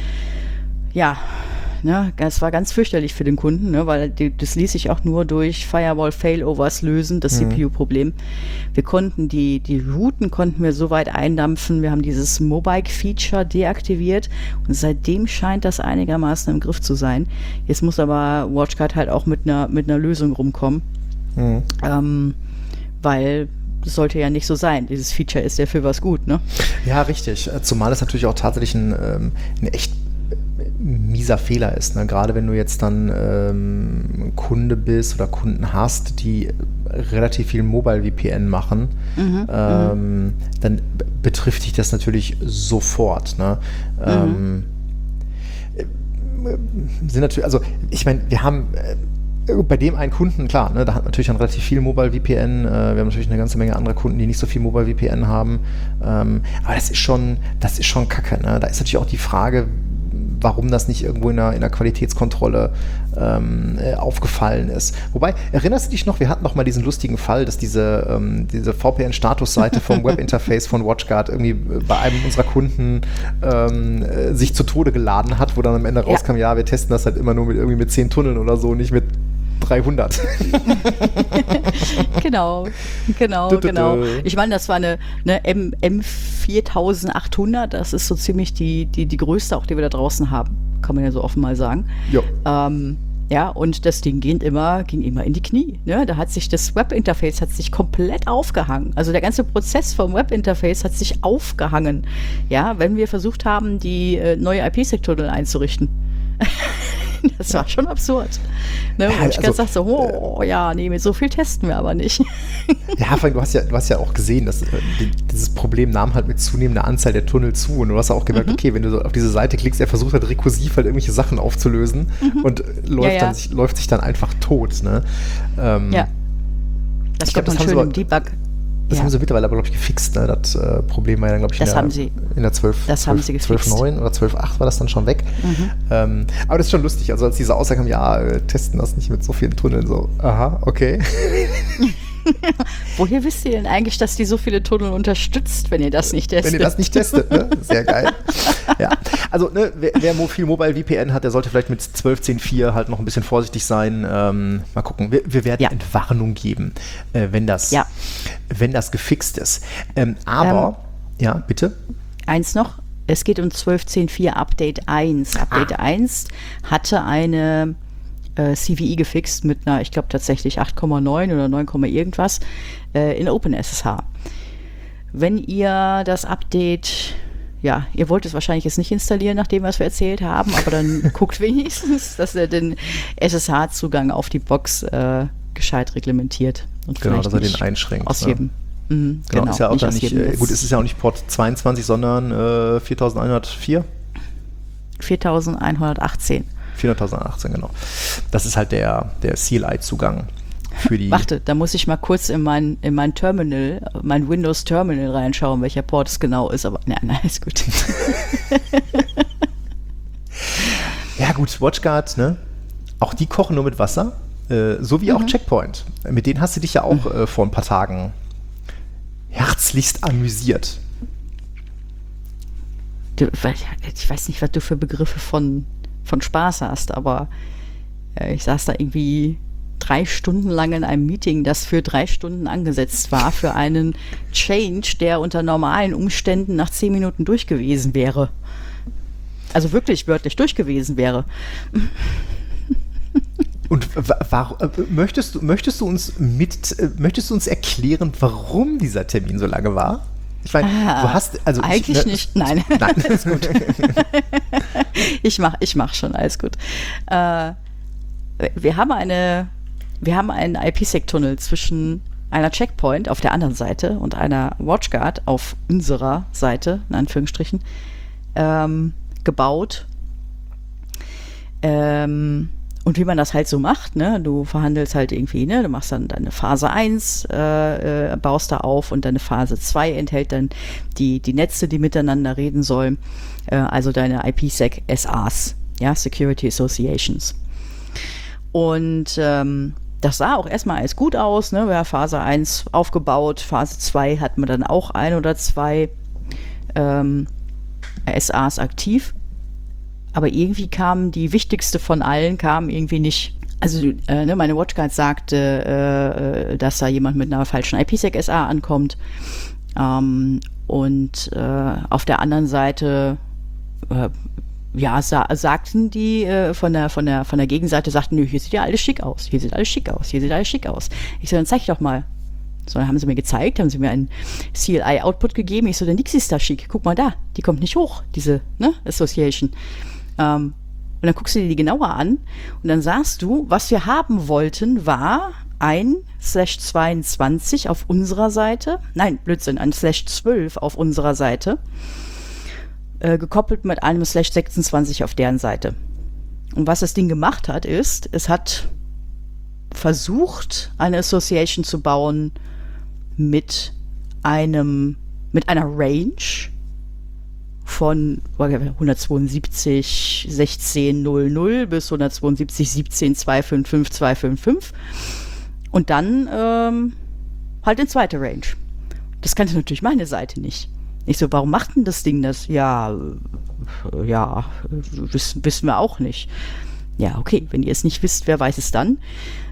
ja, ne, es war ganz fürchterlich für den Kunden, ne, weil die, das ließ sich auch nur durch Firewall-Failovers lösen, das mhm. C P U-Problem. Wir konnten die, die Routen konnten wir so weit eindampfen, wir haben dieses Mobike-Feature deaktiviert und seitdem scheint das einigermaßen im Griff zu sein. Jetzt muss aber WatchGuard halt auch mit einer, mit einer Lösung rumkommen, mhm. ähm, weil das sollte ja nicht so sein. Dieses Feature ist ja für was gut, ne? Ja, richtig. Zumal es natürlich auch tatsächlich ein, ähm, ein echt mieser Fehler ist. Ne? Gerade wenn du jetzt dann ähm, Kunde bist oder Kunden hast, die relativ viel Mobile V P N machen, mhm, ähm, dann b- betrifft dich das natürlich sofort. Ne? Mhm. Ähm, sind natürlich, also ich meine, wir haben äh, bei dem einen Kunden, klar, ne, da hat natürlich dann relativ viel Mobile V P N. Äh, wir haben natürlich eine ganze Menge anderer Kunden, die nicht so viel Mobile V P N haben. Ähm, aber das ist schon, das ist schon Kacke. Ne? Da ist natürlich auch die Frage, warum das nicht irgendwo in der, in der Qualitätskontrolle ähm, äh, aufgefallen ist. Wobei, erinnerst du dich noch, wir hatten noch mal diesen lustigen Fall, dass diese, ähm, diese V P N-Statusseite vom Webinterface von WatchGuard irgendwie bei einem unserer Kunden ähm, äh, sich zu Tode geladen hat, wo dann am Ende rauskam, ja. ja, wir testen das halt immer nur mit irgendwie mit zehn Tunneln oder so, nicht mit dreihundert. Genau, genau, Dü, dü, dü. genau. Ich meine, das war eine, eine M, M viertausendachthundert, das ist so ziemlich die, die, die größte, auch die wir da draußen haben, kann man ja so offen mal sagen. Jo. Ähm, ja, und das Ding ging immer, ging immer in die Knie. Ne? Da hat sich das Webinterface hat sich komplett aufgehangen. Also der ganze Prozess vom Webinterface hat sich aufgehangen. Ja, wenn wir versucht haben, die äh, neue I P-Sec-Tunnel einzurichten. Das war schon absurd. Ne? Und Ja, ich also, ganz sagte, oh ja, nee, mit so viel testen wir aber nicht. Ja, vor allem, du hast ja, du hast ja auch gesehen, dass äh, die, dieses Problem nahm halt mit zunehmender Anzahl der Tunnel zu. Und du hast auch gemerkt, mhm. okay, wenn du so auf diese Seite klickst, er versucht halt rekursiv halt irgendwelche Sachen aufzulösen mhm. und läuft, ja, ja. Dann, sich, läuft sich dann einfach tot. Ne? Ähm, ja. Das kommt man schön im Debug. Das ja. haben sie mittlerweile aber, glaube ich, gefixt. Ne? Das äh, Problem war ja dann, glaube ich, in das der, haben sie. in der zwölf Punkt neun oder zwölf Punkt acht war das dann schon weg. Mhm. Ähm, aber das ist schon lustig. Also als diese Aussage kam, ja, wir testen das nicht mit so vielen Tunneln. So, aha, okay. Woher wisst ihr denn eigentlich, dass die so viele Tunnel unterstützt, wenn ihr das nicht testet? Wenn ihr das nicht testet, ne? Sehr geil. Ja, also ne, wer, wer viel Mobile V P N hat, der sollte vielleicht mit zwölf Punkt zehn Punkt vier halt noch ein bisschen vorsichtig sein. Ähm, mal gucken. Wir, wir werden ja. Entwarnung geben, äh, wenn das, ja. wenn das gefixt ist. Ähm, aber, ähm, ja, bitte. Eins noch. Es geht um zwölf Punkt zehn Punkt vier Update eins. Update ah. eins hatte eine C V E gefixt mit einer, ich glaube tatsächlich acht Komma neun oder neun, irgendwas äh, in OpenSSH. Wenn ihr das Update, ja, ihr wollt es wahrscheinlich jetzt nicht installieren, nachdem was wir erzählt haben, aber dann guckt wenigstens, dass ihr den S S H-Zugang auf die Box äh, gescheit reglementiert. Und genau, dass er den einschränkt. Aus ne? jedem. Mhm, genau, genau, ist ja auch nicht dann nicht, äh, gut, es ist ja auch nicht Port zweiundzwanzig, sondern äh, viertausendeinhundertvier? viertausendeinhundertachtzehn. viertausendeinhundertachtzehn, genau. Das ist halt der, der C L I-Zugang für die... Warte, da muss ich mal kurz in mein, in mein Terminal, mein Windows-Terminal reinschauen, welcher Port es genau ist, aber nein, nein, ist gut. Ja gut, WatchGuard, ne? Auch die kochen nur mit Wasser, äh, so wie mhm. auch Checkpoint. Mit denen hast du dich ja auch äh, vor ein paar Tagen herzlichst amüsiert. Du, ich weiß nicht, was du für Begriffe von von Spaß hast, aber äh, ich saß da irgendwie drei Stunden lang in einem Meeting, das für drei Stunden angesetzt war, für einen Change, der unter normalen Umständen nach zehn Minuten durch gewesen wäre. Also wirklich wörtlich durch gewesen wäre. Und warum, möchtest du, möchtest du uns mit, möchtest du uns erklären, warum dieser Termin so lange war? Ich meine, ah, du hast, also eigentlich ich, ne, nicht, nein. Nein. Alles gut. ich mach, ich mach schon, alles gut. Äh, wir haben eine, wir haben einen I P-Sec-Tunnel zwischen einer Checkpoint auf der anderen Seite und einer WatchGuard auf unserer Seite, in Anführungsstrichen, ähm, gebaut. Ähm, Und wie man das halt so macht, ne, du verhandelst halt irgendwie, ne, du machst dann deine Phase eins, äh, äh, baust da auf und deine Phase zwei enthält dann die, die Netze, die miteinander reden sollen, äh, also deine I P-Sec-S As, ja, Security Associations. Und ähm, das sah auch erstmal alles gut aus, ne, wir haben Phase eins aufgebaut, Phase zwei hatten wir dann auch ein oder zwei ähm, S As aktiv. Aber irgendwie kam die wichtigste von allen, kam irgendwie nicht. Also äh, ne, meine WatchGuard sagte, äh, dass da jemand mit einer falschen I P-Sec-S A ankommt. Ähm, und äh, auf der anderen Seite, äh, ja, sa- sagten die äh, von der von der von der Gegenseite, sagten, nö, hier sieht ja alles schick aus, hier sieht alles schick aus, hier sieht alles schick aus. Ich so, dann zeig doch mal. So, dann haben sie mir gezeigt, haben sie mir einen C L I-Output gegeben. Ich so, dann nix ist da schick. Guck mal da, die kommt nicht hoch, diese ne, Association. Um, und dann guckst du dir die genauer an und dann sagst du, was wir haben wollten, war ein Slash zweiundzwanzig auf unserer Seite, nein, Blödsinn, ein Slash zwölf auf unserer Seite, äh, gekoppelt mit einem Slash sechsundzwanzig auf deren Seite. Und was das Ding gemacht hat, ist, es hat versucht, eine Association zu bauen mit einem, mit einer Range von hundertzweiundsiebzig sechzehn null null bis hundertzweiundsiebzig siebzehn zweihundertfünfundfünfzig zweihundertfünfundfünfzig und dann ähm, halt in zweite Range. Das kannte natürlich meine Seite nicht. Ich so, warum macht denn das Ding das? Ja, äh, ja, wissen, wissen wir auch nicht. Ja, okay, wenn ihr es nicht wisst, wer weiß es dann?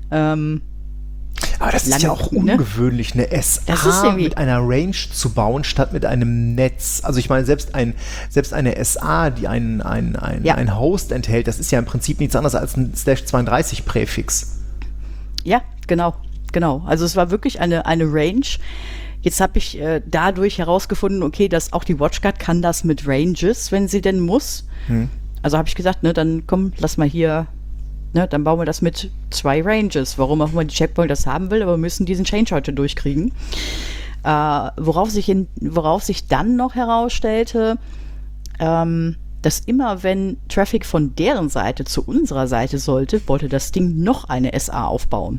Ähm, Aber das lange, ist ja auch ne? ungewöhnlich, eine S Das ist A irgendwie- mit einer Range zu bauen, statt mit einem Netz. Also ich meine, selbst, ein, selbst eine S A, die einen ein, ein, Ja. ein Host enthält, das ist ja im Prinzip nichts anderes als ein Slash zweiunddreißig Präfix. Ja, genau, genau. Also es war wirklich eine, eine Range. Jetzt habe ich äh, dadurch herausgefunden, okay, dass auch die WatchGuard kann das mit Ranges, wenn sie denn muss. Hm. Also habe ich gesagt, ne, dann komm, lass mal hier, ne, dann bauen wir das mit zwei Ranges. Warum auch immer die Checkpoint das haben will, aber wir müssen diesen Change heute durchkriegen. Äh, worauf, sich in, worauf sich dann noch herausstellte, ähm, dass immer wenn Traffic von deren Seite zu unserer Seite sollte, wollte das Ding noch eine S A aufbauen.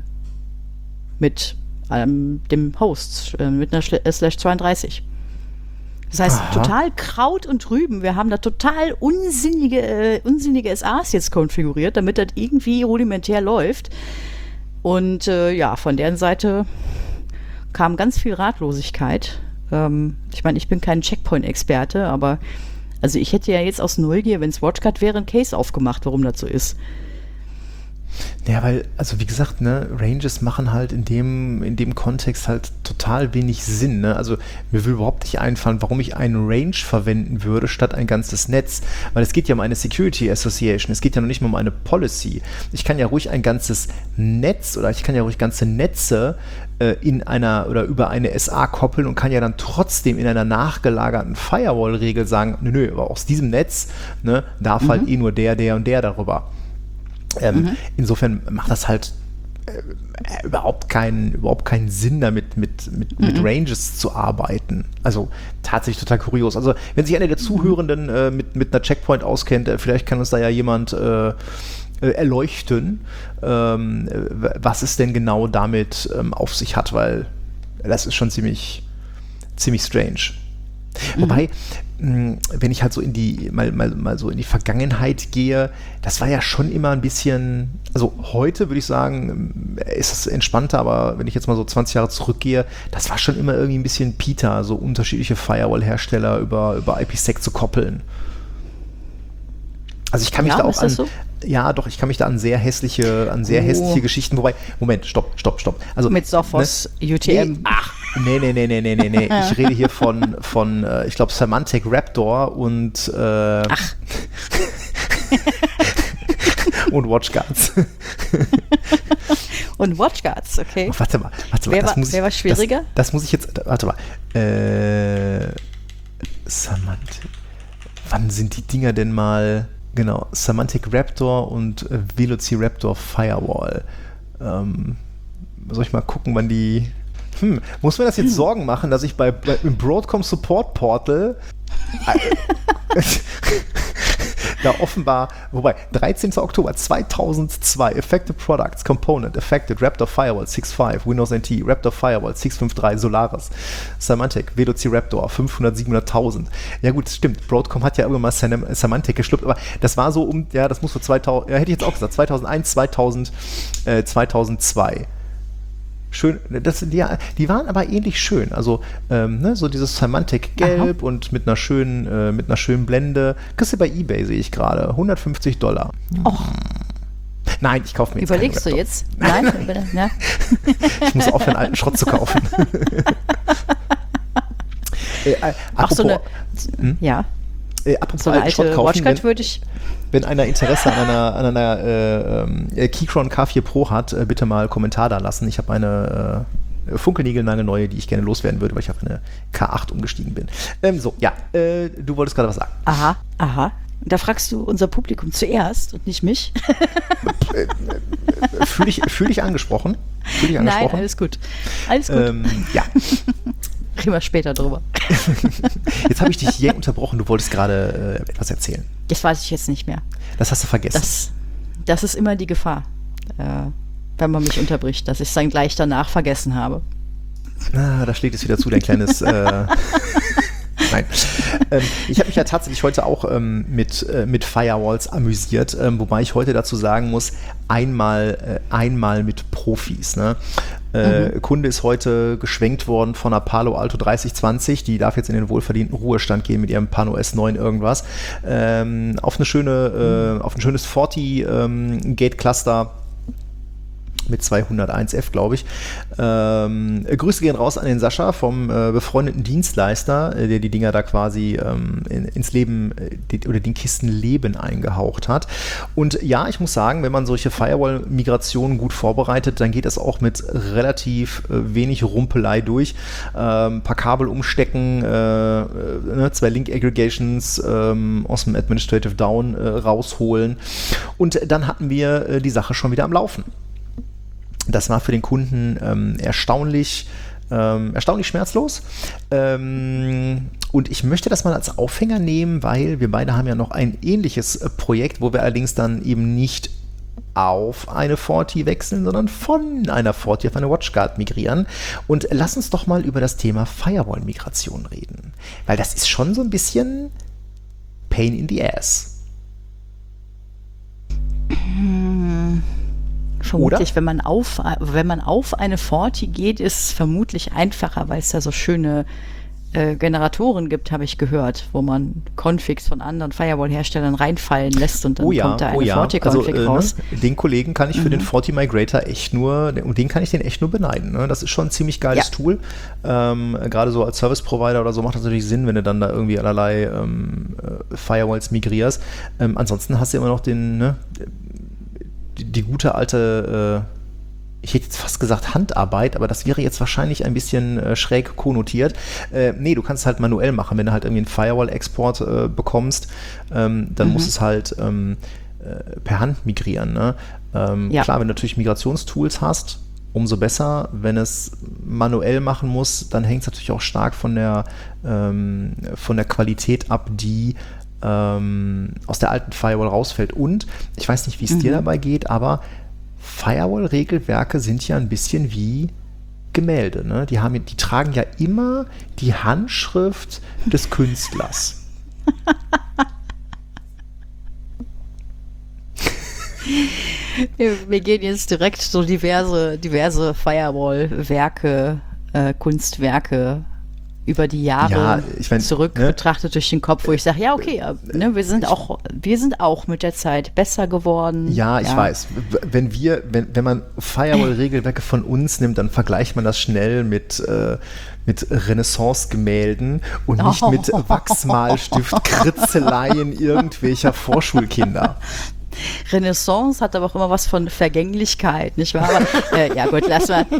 Mit ähm, dem Host, äh, mit einer Schle- äh, Slash zweiunddreißig. Das heißt, Aha. total Kraut und Rüben. Wir haben da total unsinnige, äh, unsinnige S As jetzt konfiguriert, damit das irgendwie rudimentär läuft. Und äh, ja, von deren Seite kam ganz viel Ratlosigkeit. Ähm, ich meine, ich bin kein Checkpoint-Experte, aber also ich hätte ja jetzt aus Neugier, wenn es WatchGuard wäre, ein Case aufgemacht, warum das so ist. Ja, weil, also wie gesagt, ne, Ranges machen halt in dem, in dem Kontext halt total wenig Sinn. Ne? Also mir will überhaupt nicht einfallen, warum ich einen Range verwenden würde, statt ein ganzes Netz. Weil es geht ja um eine Security Association, es geht ja noch nicht mal um eine Policy. Ich kann ja ruhig ein ganzes Netz oder ich kann ja ruhig ganze Netze äh, in einer oder über eine S A koppeln und kann ja dann trotzdem in einer nachgelagerten Firewall-Regel sagen, nö, nö, aber aus diesem Netz, ne, darf Mhm. halt eh nur der, der und der darüber. Ähm, Mhm. Insofern macht das halt äh, überhaupt, keinen, überhaupt keinen Sinn damit, mit, mit, mit Mhm. Ranges zu arbeiten. Also tatsächlich total kurios. Also wenn sich einer der Zuhörenden äh, mit, mit einer Checkpoint auskennt, äh, vielleicht kann uns da ja jemand äh, äh, erleuchten, ähm, äh, was es denn genau damit ähm, auf sich hat, weil das ist schon ziemlich, ziemlich strange. Wobei, mh, wenn ich halt so in die, mal, mal, mal so in die Vergangenheit gehe, das war ja schon immer ein bisschen, also heute würde ich sagen, ist es entspannter, aber wenn ich jetzt mal so zwanzig Jahre zurückgehe, das war schon immer irgendwie ein bisschen Peter, so unterschiedliche Firewall-Hersteller über, über IPsec zu koppeln. Also ich kann mich Ja, da auch ist das an, so? ja doch, ich kann mich da an sehr hässliche, an sehr Oh. hässliche Geschichten, wobei, Moment, stopp, stopp, stopp. Also, Mit Sophos, U T M. Nee, ach, nee, nee, nee, nee, nee, nee, nee. Ich rede hier von, von äh, ich glaube, Symantec Raptor und äh, ach. und WatchGuards. Und WatchGuards, okay. Oh, warte mal, warte mal. Wer das war- muss ich, wer war schwieriger? Das, das muss ich jetzt, warte mal. Äh, Symantec. Wann sind die Dinger denn mal, genau, Symantec Raptor und äh, Velociraptor Firewall. Ähm, soll ich mal gucken, wann die, hm, muss mir das jetzt hm. Sorgen machen, dass ich bei, bei im Broadcom Support Portal äh, da offenbar, wobei, dreizehnter Oktober zweitausendzwei, Affected Products, Component, Affected, Raptor Firewall sechs Punkt fünf, Windows N T, Raptor Firewall sechs Punkt fünf Punkt drei, Solaris, Symantec, Velociraptor fünfhundert, siebenhunderttausend. Ja gut, stimmt, Broadcom hat ja irgendwann mal Symantec geschluckt, aber das war so um, ja, das muss für zweitausend, ja, hätte ich jetzt auch gesagt, zweitausendeins, zweitausend, äh, zweitausendzwei. Schön, das, die, die waren aber ähnlich schön. Also ähm, ne, so dieses Symantec Gelb Aha. und mit einer schönen, äh, mit einer schönen Blende. Kriegst du bei eBay, sehe ich gerade. hundertfünfzig Dollar. Och. Nein, ich kaufe mir jetzt Überlegst du jetzt? Nein? Nein. Nein. Ich muss aufhören, alten Schrott zu kaufen. äh, äh, Ach, apropos, so eine, hm? ja. Äh, apropos so eine alten Schrott alte kaufen, WatchGuard würde ich... Wenn einer Interesse an einer, an einer äh, Keychron K vier Pro hat, äh, bitte mal Kommentar da lassen. Ich habe eine äh, funkelniegelnagelneue, die ich gerne loswerden würde, weil ich auf eine K acht umgestiegen bin. Ähm, so, ja, äh, du wolltest gerade was sagen. Aha, aha. Da fragst du unser Publikum zuerst und nicht mich. Fühl dich, fühl dich angesprochen? Fühl dich angesprochen? Nein, alles gut. Alles gut. Ähm, ja. Reden wir später drüber. Jetzt habe ich dich hier unterbrochen, du wolltest gerade äh, etwas erzählen. Das weiß ich jetzt nicht mehr. Das hast du vergessen. Das, das ist immer die Gefahr, äh, wenn man mich unterbricht, dass ich es dann gleich danach vergessen habe. Ah, da schlägt es wieder zu, dein kleines... Äh, Nein. Ähm, ich habe mich ja tatsächlich heute auch ähm, mit, äh, mit Firewalls amüsiert, ähm, wobei ich heute dazu sagen muss, einmal, äh, einmal mit Profis. Ne? Äh, mhm. Kunde ist heute geschwenkt worden von einer Palo Alto dreißig zwanzig, die darf jetzt in den wohlverdienten Ruhestand gehen mit ihrem Pano S neun irgendwas, ähm, auf, eine schöne, äh, auf ein schönes vierzig ähm, Gate Cluster mit zweihunderteins F, glaube ich. Ähm, Grüße gehen raus an den Sascha vom äh, befreundeten Dienstleister, äh, der die Dinger da quasi ähm, in, ins Leben äh, die, oder den Kisten Leben eingehaucht hat. Und ja, ich muss sagen, wenn man solche Firewall-Migrationen gut vorbereitet, dann geht das auch mit relativ äh, wenig Rumpelei durch. Ähm, ein paar Kabel umstecken, äh, ne, zwei Link-Aggregations ähm, aus dem Administrative Down äh, rausholen und dann hatten wir äh, die Sache schon wieder am Laufen. Das war für den Kunden ähm, erstaunlich, ähm, erstaunlich schmerzlos. Ähm, und ich möchte das mal als Aufhänger nehmen, weil wir beide haben ja noch ein ähnliches äh, Projekt, wo wir allerdings dann eben nicht auf eine Forti wechseln, sondern von einer Forti auf eine WatchGuard migrieren. Und lass uns doch mal über das Thema Firewall-Migration reden. Weil das ist schon so ein bisschen Pain in the Ass. Vermutlich, Oder? wenn man auf, wenn man auf eine Forti geht, ist es vermutlich einfacher, weil es da so schöne äh, Generatoren gibt, habe ich gehört, wo man Configs von anderen Firewall-Herstellern reinfallen lässt und dann oh ja, kommt da eine oh ja. Forti-Config also, äh, raus. Ne, den Kollegen kann ich für mhm. den Forti Migrator echt nur, und den kann ich den echt nur beneiden. Ne? Das ist schon ein ziemlich geiles Ja. Tool. Ähm, gerade so als Service-Provider oder so macht das natürlich Sinn, wenn du dann da irgendwie allerlei ähm, äh, Firewalls migrierst. Ähm, ansonsten hast du immer noch den, ne, die, die gute alte äh, ich hätte jetzt fast gesagt Handarbeit, aber das wäre jetzt wahrscheinlich ein bisschen äh, schräg konnotiert. Äh, nee, du kannst es halt manuell machen. Wenn du halt irgendwie einen Firewall-Export äh, bekommst, ähm, dann mhm. musst du es halt ähm, äh, per Hand migrieren. Ne? Ähm, ja. Klar, wenn du natürlich Migrationstools hast, umso besser. Wenn es manuell machen muss, dann hängt es natürlich auch stark von der, ähm, von der Qualität ab, die ähm, aus der alten Firewall rausfällt. Und ich weiß nicht, wie es mhm. dir dabei geht, aber Firewall-Regelwerke sind ja ein bisschen wie Gemälde. Ne? Die, haben, die tragen ja immer die Handschrift des Künstlers. Wir, wir gehen jetzt direkt so diverse, diverse Firewall-Werke, äh, Kunstwerke über die Jahre ja, ich mein, zurück ne? betrachtet durch den Kopf, wo ich sage, ja, okay, ne, wir sind auch, wir sind auch mit der Zeit besser geworden. Ja, ich ja. weiß. Wenn wir, wenn, wenn man Firewall-Regelwerke von uns nimmt, dann vergleicht man das schnell mit, äh, mit Renaissance-Gemälden und nicht oh. mit Wachsmalstift-Kritzeleien irgendwelcher Vorschulkinder. Renaissance hat aber auch immer was von Vergänglichkeit, nicht wahr? Aber, äh, ja gut, lass mal.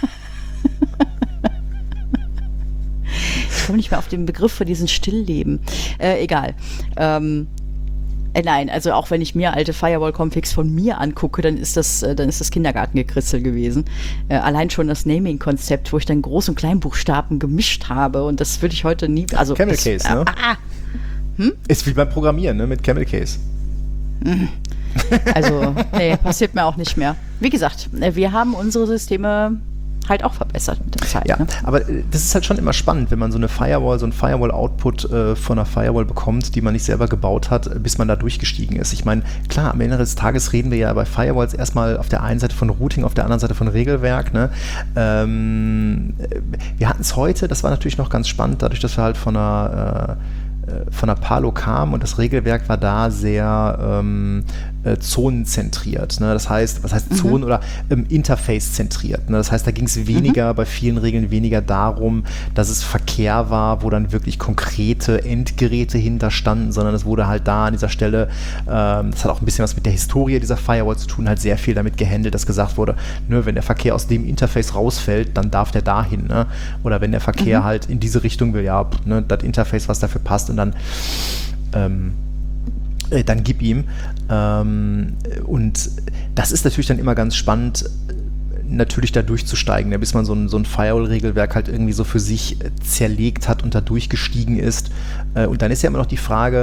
Ich komme nicht mehr auf den Begriff für diesen Stillleben. Äh, egal. Ähm, äh, nein, also auch wenn ich mir alte Firewall-Configs von mir angucke, dann ist das, äh, dann ist das Kindergartengekritzel gewesen. Äh, allein schon das Naming-Konzept, wo ich dann Groß- und Kleinbuchstaben gemischt habe und das würde ich heute nie... Also Camel es, Case, äh, ne? Ah, hm? Ist wie beim Programmieren, ne? Mit Camel Case. Also, nee, passiert mir auch nicht mehr. Wie gesagt, wir haben unsere Systeme halt auch verbessert mit der Zeit. Ja, ne? aber das ist halt schon immer spannend, wenn man so eine Firewall, so ein Firewall-Output äh, von einer Firewall bekommt, die man nicht selber gebaut hat, bis man da durchgestiegen ist. Ich meine, klar, am Ende des Tages reden wir ja bei Firewalls erstmal auf der einen Seite von Routing, auf der anderen Seite von Regelwerk. Ne? Ähm, wir hatten es heute, das war natürlich noch ganz spannend, dadurch, dass wir halt von einer äh, von der Palo kam und das Regelwerk war da sehr ähm, äh, zonenzentriert. Ne? Das heißt, was heißt Zonen mhm. oder ähm, Interface-zentriert. Ne? Das heißt, da ging es weniger, mhm. bei vielen Regeln weniger darum, dass es Verkehr war, wo dann wirklich konkrete Endgeräte hinterstanden, sondern es wurde halt da an dieser Stelle, ähm, das hat auch ein bisschen was mit der Historie dieser Firewall zu tun, halt sehr viel damit gehandelt, dass gesagt wurde, ne, wenn der Verkehr aus dem Interface rausfällt, dann darf der dahin. Ne? Oder wenn der Verkehr mhm. halt in diese Richtung will, ja, ne, das Interface, was dafür passt, und dann ähm, äh, dann gib ihm. Ähm, und das ist natürlich dann immer ganz spannend, natürlich da durchzusteigen, ja, bis man so ein, so ein Firewall-Regelwerk halt irgendwie so für sich zerlegt hat und da durchgestiegen ist. Äh, und dann ist ja immer noch die Frage,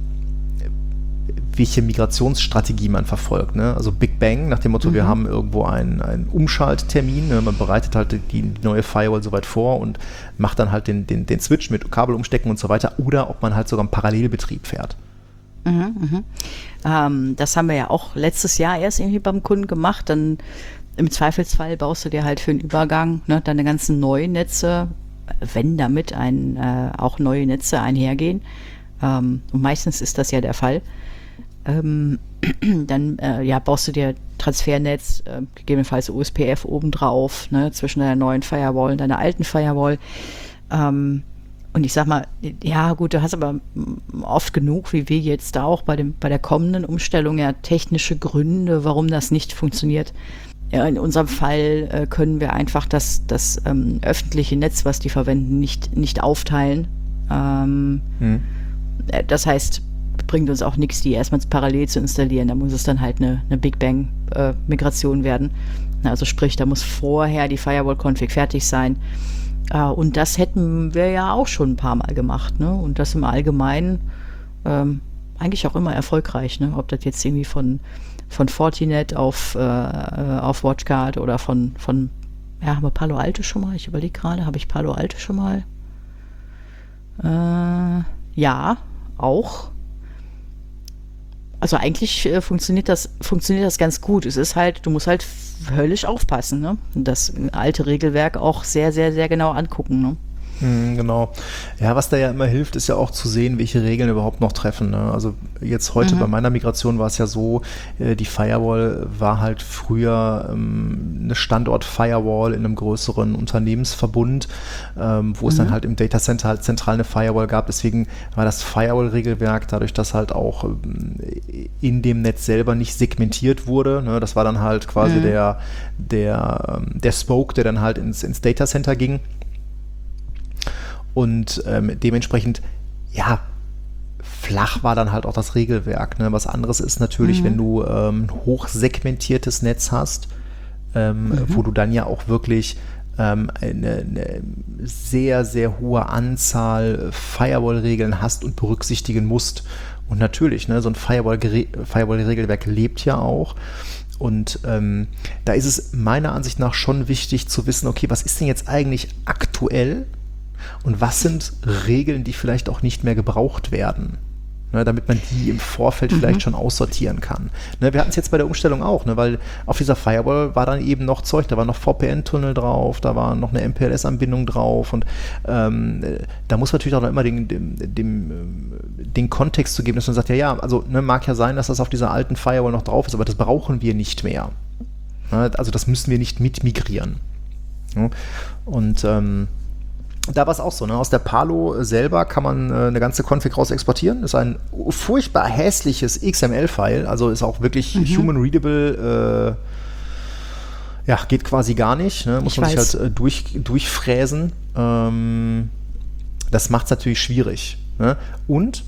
welche Migrationsstrategie man verfolgt. Ne? Also Big Bang, nach dem Motto, mhm. wir haben irgendwo einen, einen Umschalttermin, ne? Man bereitet halt die, die neue Firewall soweit vor und macht dann halt den, den, den Switch mit Kabel umstecken und so weiter, oder ob man halt sogar einen Parallelbetrieb fährt. Mhm, mhm. Ähm, das haben wir ja auch letztes Jahr erst irgendwie beim Kunden gemacht. Dann im Zweifelsfall baust du dir halt für den Übergang, ne, deine ganzen neuen Netze, wenn damit ein, äh, auch neue Netze einhergehen. Ähm, und meistens ist das ja der Fall. Ähm, dann äh, ja, baust du dir Transfernetz, äh, gegebenenfalls U S P F obendrauf, ne, zwischen deiner neuen Firewall und deiner alten Firewall. Ähm, und ich sag mal, ja gut, du hast aber oft genug, wie wir jetzt auch bei, dem, bei der kommenden Umstellung, ja technische Gründe, warum das nicht funktioniert. Ja, in unserem Fall äh, können wir einfach das, das ähm, öffentliche Netz, was die verwenden, nicht, nicht aufteilen. Ähm, hm. Das heißt, bringt uns auch nichts, die erstmal parallel zu installieren. Da muss es dann halt eine, eine Big Bang-Migration äh, werden. Also sprich, da muss vorher die Firewall-Config fertig sein. Äh, und das hätten wir ja auch schon ein paar Mal gemacht. Ne? Und das im Allgemeinen ähm, eigentlich auch immer erfolgreich. Ne? Ob das jetzt irgendwie von, von Fortinet auf, äh, auf WatchGuard oder von, von, ja, haben wir Palo Alto schon mal? Ich überlege gerade, habe ich Palo Alto schon mal? Äh, ja, auch. Also eigentlich äh, funktioniert das, funktioniert das ganz gut. Es ist halt, du musst halt höllisch aufpassen, ne? Das alte Regelwerk auch sehr, sehr, sehr genau angucken, ne? Mhm, genau. Ja, was da ja immer hilft, ist ja auch zu sehen, welche Regeln überhaupt noch treffen, ne? Also jetzt heute mhm. bei meiner Migration war es ja so, äh, die Firewall war halt früher ähm, eine Standort-Firewall in einem größeren Unternehmensverbund, ähm, wo mhm. es dann halt im Datacenter halt zentral eine Firewall gab. Deswegen war das Firewall-Regelwerk, dadurch, dass halt auch ähm, in dem Netz selber nicht segmentiert wurde, ne? Das war dann halt quasi mhm. der, der, der Spoke, der dann halt ins, ins Datacenter ging. Und ähm, dementsprechend, ja, flach war dann halt auch das Regelwerk. Ne? Was anderes ist natürlich, mhm. wenn du ähm, ein hochsegmentiertes Netz hast, ähm, mhm. wo du dann ja auch wirklich ähm, eine, eine sehr, sehr hohe Anzahl Firewall-Regeln hast und berücksichtigen musst. Und natürlich, ne, so ein Firewall-Regelwerk lebt ja auch. Und ähm, da ist es meiner Ansicht nach schon wichtig zu wissen, okay, was ist denn jetzt eigentlich aktuell? Und was sind Regeln, die vielleicht auch nicht mehr gebraucht werden, ne, damit man die im Vorfeld mhm. vielleicht schon aussortieren kann. Ne, wir hatten es jetzt bei der Umstellung auch, ne, weil auf dieser Firewall war dann eben noch Zeug, da war noch V P N-Tunnel drauf, da war noch eine M P L S-Anbindung drauf und ähm, da muss man natürlich auch noch immer den, dem, dem, den Kontext zu geben, dass man sagt, ja, ja, also ne, mag ja sein, dass das auf dieser alten Firewall noch drauf ist, aber das brauchen wir nicht mehr. Ne, also das müssen wir nicht mit migrieren. Ne, und ähm, da war es auch so, ne? Aus der Palo selber kann man äh, eine ganze Config raus exportieren. Ist ein furchtbar hässliches X M L-File, also ist auch wirklich mhm. human-readable, äh, ja, geht quasi gar nicht, ne? Muss ich man weiß. sich halt äh, durch, durchfräsen. Ähm, das macht es natürlich schwierig. Ne? Und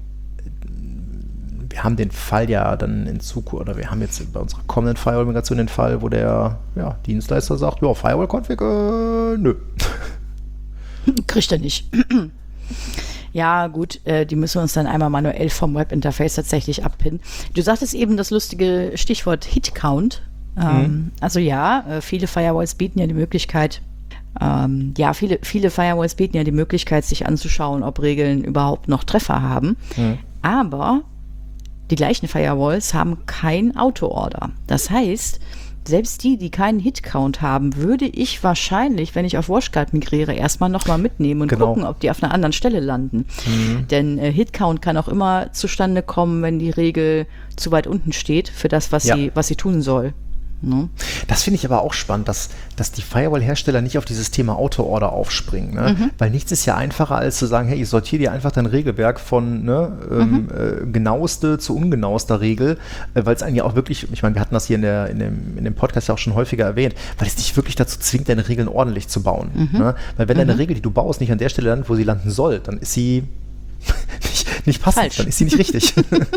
wir haben den Fall ja dann in Zukunft, oder wir haben jetzt bei unserer kommenden Firewall-Migration den Fall, wo der ja, Dienstleister sagt, ja, Firewall-Config, äh, nö. Kriegt er nicht. Ja, gut, äh, die müssen wir uns dann einmal manuell vom Webinterface tatsächlich abpinnen. Du sagtest eben das lustige Stichwort Hit-Count. Ähm, mhm. Also ja, äh, viele Firewalls bieten ja die Möglichkeit, ähm, ja, viele, viele Firewalls bieten ja die Möglichkeit, sich anzuschauen, ob Regeln überhaupt noch Treffer haben. Mhm. Aber die gleichen Firewalls haben kein Auto-Order. Das heißt, selbst die, die keinen Hit-Count haben, würde ich wahrscheinlich, wenn ich auf WatchGuard migriere, erstmal nochmal mitnehmen und genau. gucken, ob die auf einer anderen Stelle landen. Mhm. Denn äh, Hit-Count kann auch immer zustande kommen, wenn die Regel zu weit unten steht für das, was, ja. sie, was sie tun soll. Ne? Das finde ich aber auch spannend, dass, dass die Firewall-Hersteller nicht auf dieses Thema Auto-Order aufspringen. Ne? Mhm. Weil nichts ist ja einfacher, als zu sagen, hey, ich sortiere dir einfach dein Regelwerk von ne, mhm. ähm, äh, genaueste zu ungenauester Regel, äh, weil es einen ja auch wirklich, ich meine, wir hatten das hier in, der, in, dem, in dem Podcast ja auch schon häufiger erwähnt, weil es dich wirklich dazu zwingt, deine Regeln ordentlich zu bauen. Mhm. Ne? Weil wenn mhm. deine Regel, die du baust, nicht an der Stelle landet, wo sie landen soll, dann ist sie nicht, nicht passend, falsch. Dann ist sie nicht richtig.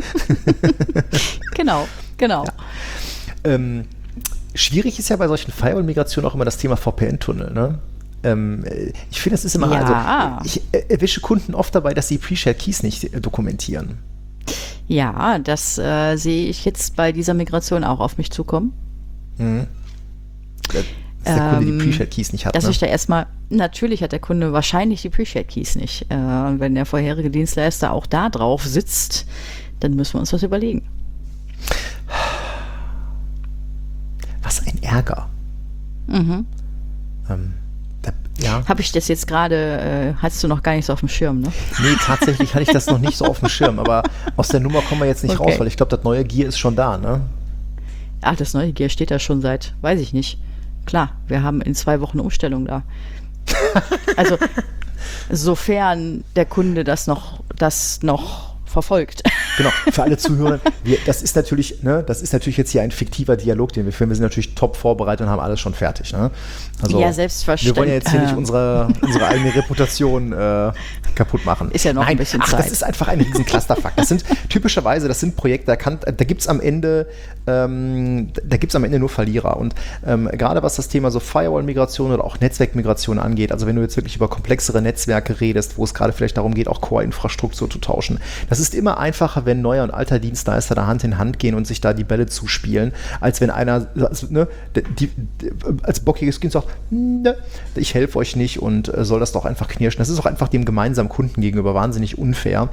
Genau, genau. Ja. Ähm, Schwierig ist ja bei solchen Firewall-Migrationen auch immer das Thema V P N-Tunnel. Ne? Ähm, ich finde, das ist immer, ja. also ich erwische Kunden oft dabei, dass sie Pre-Shared Keys nicht äh, dokumentieren. Ja, das äh, sehe ich jetzt bei dieser Migration auch auf mich zukommen. Mhm. Dass der ähm, Kunde die Pre-Shared Keys nicht hat. Dass ne? ich da erstmal, natürlich hat der Kunde wahrscheinlich die Pre-Shared Keys nicht. Äh, und wenn der vorherige Dienstleister auch da drauf sitzt, dann müssen wir uns was überlegen. Was ein Ärger. Mhm. Ähm, da, Ja. Habe ich das jetzt gerade, äh, hattest du noch gar nicht so auf dem Schirm, ne? Nee, tatsächlich hatte ich das noch nicht so auf dem Schirm, aber aus der Nummer kommen wir jetzt nicht Okay. raus, weil ich glaube, das neue Gear ist schon da, ne? Ach, das neue Gear steht da schon seit, weiß ich nicht. Klar, wir haben in zwei Wochen Umstellung da. Also, sofern der Kunde das noch, das noch verfolgt. Genau, für alle Zuhörer, wir, das ist natürlich, ne, das ist natürlich jetzt hier ein fiktiver Dialog, den wir führen. Wir sind natürlich top vorbereitet und haben alles schon fertig. Ne? Also, Ja, selbstverständlich. wir wollen ja jetzt hier nicht Ähm. unsere, unsere eigene Reputation äh, kaputt machen. Ist ja noch Nein, ein bisschen ach, Zeit. Das ist einfach ein riesen Clusterfuck. Das sind typischerweise, das sind Projekte, da, kann, da gibt es am Ende, ähm, da gibt's am Ende nur Verlierer. Und ähm, gerade was das Thema so Firewall-Migration oder auch Netzwerkmigration angeht, also wenn du jetzt wirklich über komplexere Netzwerke redest, wo es gerade vielleicht darum geht, auch Core-Infrastruktur zu tauschen, das ist immer einfacher, wenn neuer und alter Dienstleister da Hand in Hand gehen und sich da die Bälle zuspielen, als wenn einer also, ne, die, die, als bockiges Kind sagt, ne, ich helfe euch nicht und äh, soll das doch einfach knirschen. Das ist auch einfach dem gemeinsamen Kunden gegenüber wahnsinnig unfair.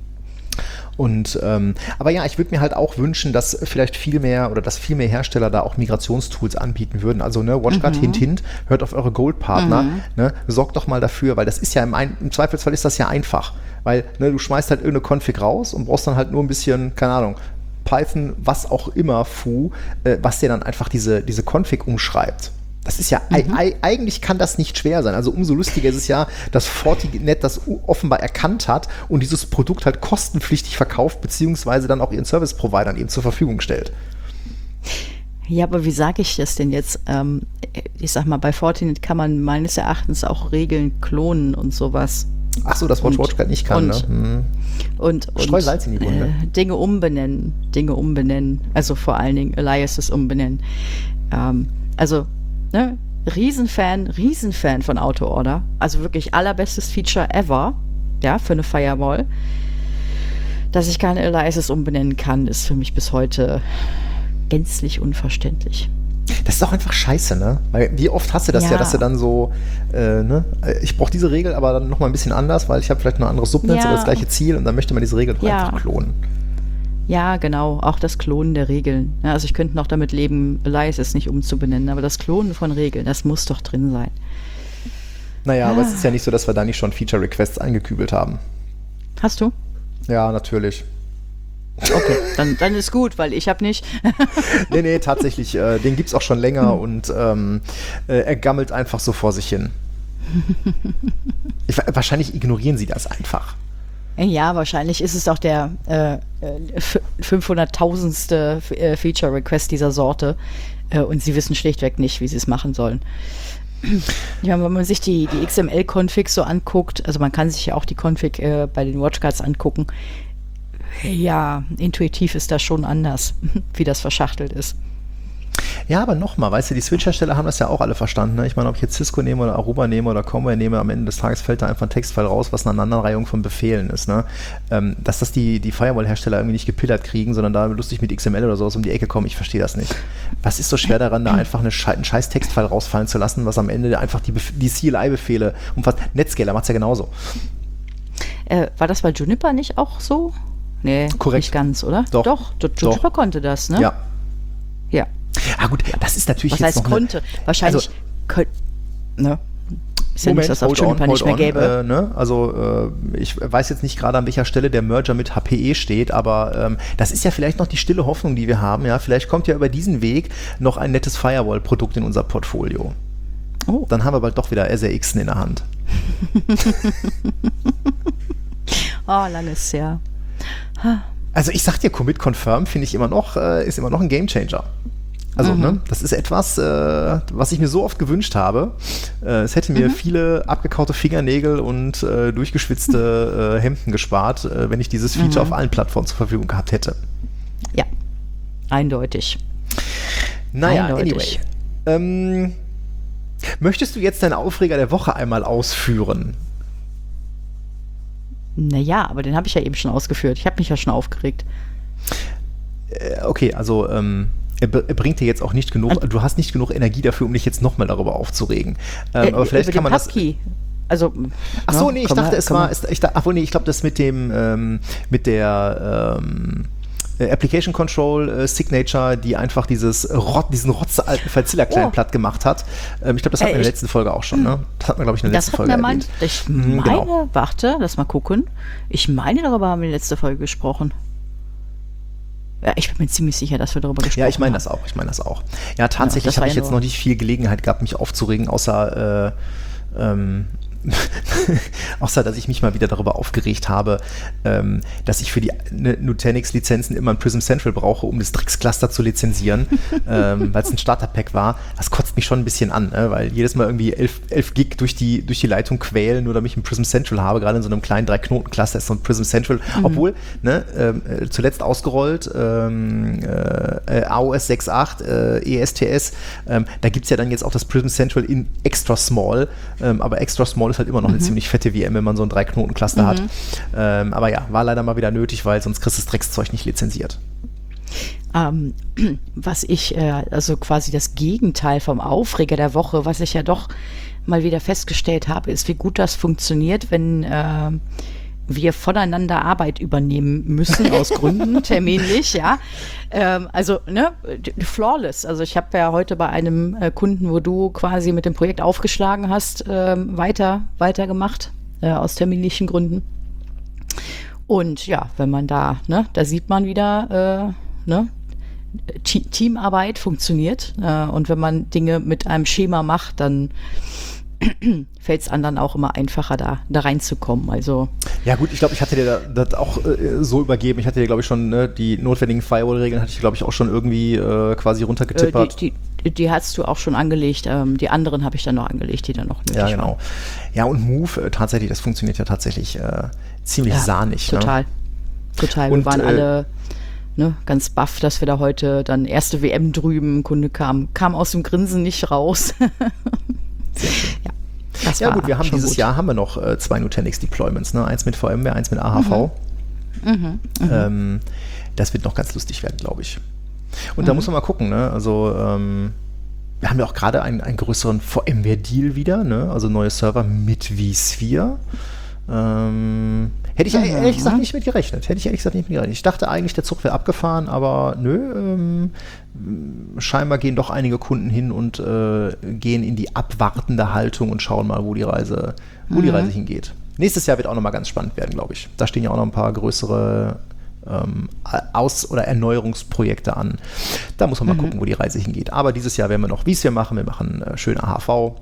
Und ähm, aber ja, ich würde mir halt auch wünschen, dass vielleicht viel mehr oder dass viel mehr Hersteller da auch Migrationstools anbieten würden. Also ne, WatchGuard, mhm. hint, hint, hört auf eure Gold-Partner, mhm. ne, sorgt doch mal dafür, weil das ist ja im, ein, im Zweifelsfall ist das ja einfach. Weil ne, du schmeißt halt irgendeine Config raus und brauchst dann halt nur ein bisschen, keine Ahnung, Python, was auch immer, Foo, äh, was dir dann einfach diese, diese Config umschreibt. Das ist ja, mhm. e- eigentlich kann das nicht schwer sein. Also umso lustiger ist es ja, dass Fortinet das offenbar erkannt hat und dieses Produkt halt kostenpflichtig verkauft, beziehungsweise dann auch ihren Service-Providern eben zur Verfügung stellt. Ja, aber wie sage ich das denn jetzt? Ähm, ich sag mal, bei Fortinet kann man meines Erachtens auch Regeln klonen und sowas. Ach so, das Watch WatchGuard nicht kann, und, ne? Hm. Und, und Streu Salz in die Wunde. Äh, Dinge umbenennen, Dinge umbenennen, also vor allen Dingen Aliases umbenennen. Ähm, also, ne, Riesenfan, Riesenfan von Auto-Order, also wirklich allerbestes Feature ever, ja, für eine Firewall. Dass ich keine Aliases umbenennen kann, ist für mich bis heute gänzlich unverständlich. Das ist auch einfach scheiße, ne? Weil wie oft hast du das ja, ja dass du dann so, äh, ne? Ich brauche diese Regel, aber dann nochmal ein bisschen anders, weil ich habe vielleicht ein anderes Subnetz ja. oder das gleiche Ziel und dann möchte man diese Regel doch ja. einfach klonen. Ja, genau, auch das Klonen der Regeln. Ja, also ich könnte noch damit leben, Aliases nicht umzubenennen, aber das Klonen von Regeln, das muss doch drin sein. Naja, ah. aber es ist ja nicht so, dass wir da nicht schon Feature-Requests eingekübelt haben. Hast du? Ja, natürlich. Okay, dann, dann ist gut, weil ich habe nicht. nee, nee, tatsächlich. Äh, den gibt es auch schon länger hm. und ähm, äh, er gammelt einfach so vor sich hin. ich, wahrscheinlich ignorieren sie das einfach. Ja, wahrscheinlich ist es auch der äh, fünfhunderttausendste äh, Feature-Request dieser Sorte äh, und sie wissen schlichtweg nicht, wie sie es machen sollen. Ja, wenn man sich die, die X M L-Configs so anguckt, also man kann sich ja auch die Config äh, bei den WatchGuards angucken, ja, intuitiv ist das schon anders, wie das verschachtelt ist. Ja, aber nochmal, weißt du, die Switch-Hersteller haben das ja auch alle verstanden. Ne? Ich meine, ob ich jetzt Cisco nehme oder Aruba nehme oder Comware nehme, am Ende des Tages fällt da einfach ein Textfile raus, was eine Aneinanderreihung von Befehlen ist. Ne? Ähm, dass das die, die Firewall-Hersteller irgendwie nicht gepillert kriegen, sondern da lustig mit X M L oder sowas um die Ecke kommen, ich verstehe das nicht. Was ist so schwer daran, da einfach eine Sche- einen scheiß Textfile rausfallen zu lassen, was am Ende einfach die, Bef- die C L I-Befehle umfasst? Netscaler macht es ja genauso. Äh, war das bei Juniper nicht auch so? Nee, korrekt. Nicht ganz, oder? Doch. Doch, Juniper Doch. konnte das, ne? Ja. Ja. Ah gut, das ist natürlich Was jetzt heißt noch konnte? Eine, Wahrscheinlich also, könnt, ne? Ist ja Moment, nicht, dass es auf hold Juniper on, nicht mehr hold on, gäbe. Äh, ne? Also äh, ich weiß jetzt nicht gerade, an welcher Stelle der Merger mit H P E steht, aber ähm, das ist ja vielleicht noch die stille Hoffnung, die wir haben. Ja, vielleicht kommt ja über diesen Weg noch ein nettes Firewall-Produkt in unser Portfolio. Oh. Dann haben wir bald doch wieder S R X in der Hand. Oh, lange ist her. Also ich sag dir, Commit Confirm finde ich immer noch, äh, ist immer noch ein Gamechanger. Also, mhm. ne, das ist etwas, äh, was ich mir so oft gewünscht habe. Äh, es hätte mir mhm. viele abgekaute Fingernägel und äh, durchgeschwitzte äh, Hemden gespart, äh, wenn ich dieses Feature mhm. auf allen Plattformen zur Verfügung gehabt hätte. Ja, eindeutig. Naja, eindeutig. anyway. Ähm, möchtest du jetzt deinen Aufreger der Woche einmal ausführen? Naja, aber den habe ich ja eben schon ausgeführt. Ich habe mich ja schon aufgeregt. Äh, okay, also ähm, er, b- er bringt dir jetzt auch nicht genug, Und, du hast nicht genug Energie dafür, um dich jetzt nochmal darüber aufzuregen. Ähm, äh, aber vielleicht kann man das... Also, ach so, ja, nee, ich dachte, mal, es war... Es, ich, ach, nee, ich glaube, das mit dem, ähm, mit der... Ähm, äh, Application Control äh, Signature, die einfach dieses Rot, diesen rotzealten Filezilla-Client Oh. platt gemacht hat. Ähm, ich glaube, das hatten wir in der letzten Folge auch schon, ne? Das hatten wir, glaube ich, in der Das letzten hatten Folge wir mal, erwähnt. ich Mhm, meine, genau. warte, lass mal gucken. Ich meine, darüber haben wir in der letzten Folge gesprochen. Ja, ich bin mir ziemlich sicher, dass wir darüber gesprochen haben. Ja, ich meine das auch, ich meine das auch. Ja, tatsächlich das war habe ich ja jetzt nur- noch nicht viel Gelegenheit gehabt, mich aufzuregen, außer äh, ähm, außer, dass ich mich mal wieder darüber aufgeregt habe, ähm, dass ich für die ne, Nutanix-Lizenzen immer ein Prism Central brauche, um das Trix-Cluster zu lizenzieren, ähm, weil es ein Starter-Pack war. Das kotzt mich schon ein bisschen an, ne? Weil jedes Mal irgendwie elf Gig durch die, durch die Leitung quälen, nur damit ich ein Prism Central habe. Gerade in so einem kleinen drei-Knoten-Cluster ist so ein Prism Central, mhm. obwohl, ne, äh, zuletzt ausgerollt, ähm, äh, A O S sechs Punkt acht, äh, E S T S, ähm, da gibt es ja dann jetzt auch das Prism Central in extra small, ähm, aber extra small ist halt immer noch eine mhm. ziemlich fette V M, wenn man so ein drei-Knoten-Cluster mhm. hat. Ähm, aber ja, war leider mal wieder nötig, weil sonst kriegst du das Dreckszeug nicht lizenziert. Ähm, was ich, äh, also quasi das Gegenteil vom Aufreger der Woche, was ich ja doch mal wieder festgestellt habe, ist, wie gut das funktioniert, wenn äh, wir voneinander Arbeit übernehmen müssen, aus Gründen, terminlich, ja. Ähm, also, ne, flawless. Also ich habe ja heute bei einem äh, Kunden, wo du quasi mit dem Projekt aufgeschlagen hast, ähm, weiter, weitergemacht, äh, aus terminlichen Gründen. Und ja, wenn man da, ne, da sieht man wieder, äh, ne, Te- Teamarbeit funktioniert. Äh, und wenn man Dinge mit einem Schema macht, dann fällt es anderen auch immer einfacher, da, da reinzukommen. Also ja gut, ich glaube, ich hatte dir da, das auch äh, so übergeben. Ich hatte dir, glaube ich, schon ne, die notwendigen Firewall-Regeln hatte ich, glaube ich, auch schon irgendwie äh, quasi runtergetippert. Äh, die, die, die hast du auch schon angelegt. Ähm, die anderen habe ich dann noch angelegt, die dann noch nötig Ja, genau. waren. Ja, und Move, äh, tatsächlich, das funktioniert ja tatsächlich äh, ziemlich Ja, sahnig. Total. Ne? Total. Und, wir waren äh, alle ne, ganz baff, dass wir da heute dann erste W M drüben, ein Kunde kam, kam aus dem Grinsen nicht raus. Ja. Das Ja war gut, wir haben schon dieses gut. Jahr haben wir noch äh, zwei Nutanix-Deployments, ne? Eins mit VMware, eins mit A H V. Mhm. Mhm. Ähm, das wird noch ganz lustig werden, glaube ich. Und Mhm. da muss man mal gucken, ne? Also ähm, wir haben ja auch gerade einen, einen größeren VMware-Deal wieder, ne? Also neue Server mit vSphere. Ähm, hätte ich Mhm. ehrlich gesagt nicht mit gerechnet. Hätte ich ehrlich gesagt nicht mit gerechnet. Ich dachte eigentlich, der Zug wäre abgefahren, aber nö, ähm, scheinbar gehen doch einige Kunden hin und äh, gehen in die abwartende Haltung und schauen mal, wo die Reise, wo Mhm. die Reise hingeht. Nächstes Jahr wird auch nochmal ganz spannend werden, glaube ich. Da stehen ja auch noch ein paar größere ähm, Aus- oder Erneuerungsprojekte an. Da muss man mal Mhm. gucken, wo die Reise hingeht. Aber dieses Jahr werden wir noch vSphere machen. Wir machen äh, schön A H V.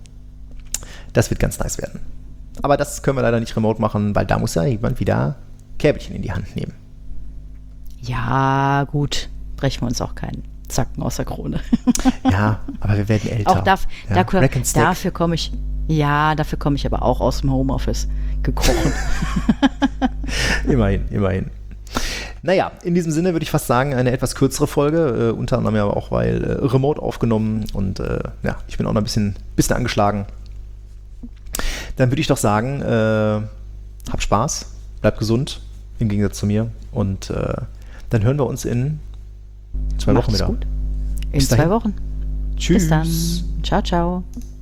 Das wird ganz nice werden. Aber das können wir leider nicht remote machen, weil da muss ja jemand wieder Käbelchen in die Hand nehmen. Ja, gut. Brechen wir uns auch keinen Zacken aus der Krone. Ja, aber wir werden älter. Auch darf, ja, da, Rack and Stack. dafür komme ich, ja, dafür komme ich aber auch aus dem Homeoffice gekrochen. Immerhin, immerhin. Naja, in diesem Sinne würde ich fast sagen, eine etwas kürzere Folge, äh, unter anderem ja auch, weil äh, remote aufgenommen und äh, ja, ich bin auch noch ein bisschen, bisschen angeschlagen. Dann würde ich doch sagen, äh, hab Spaß, bleib gesund, im Gegensatz zu mir und äh, dann hören wir uns in zwei Macht's Wochen wieder. gut. In Bis zwei dahin. Wochen. Tschüss. Bis dann. Ciao, ciao.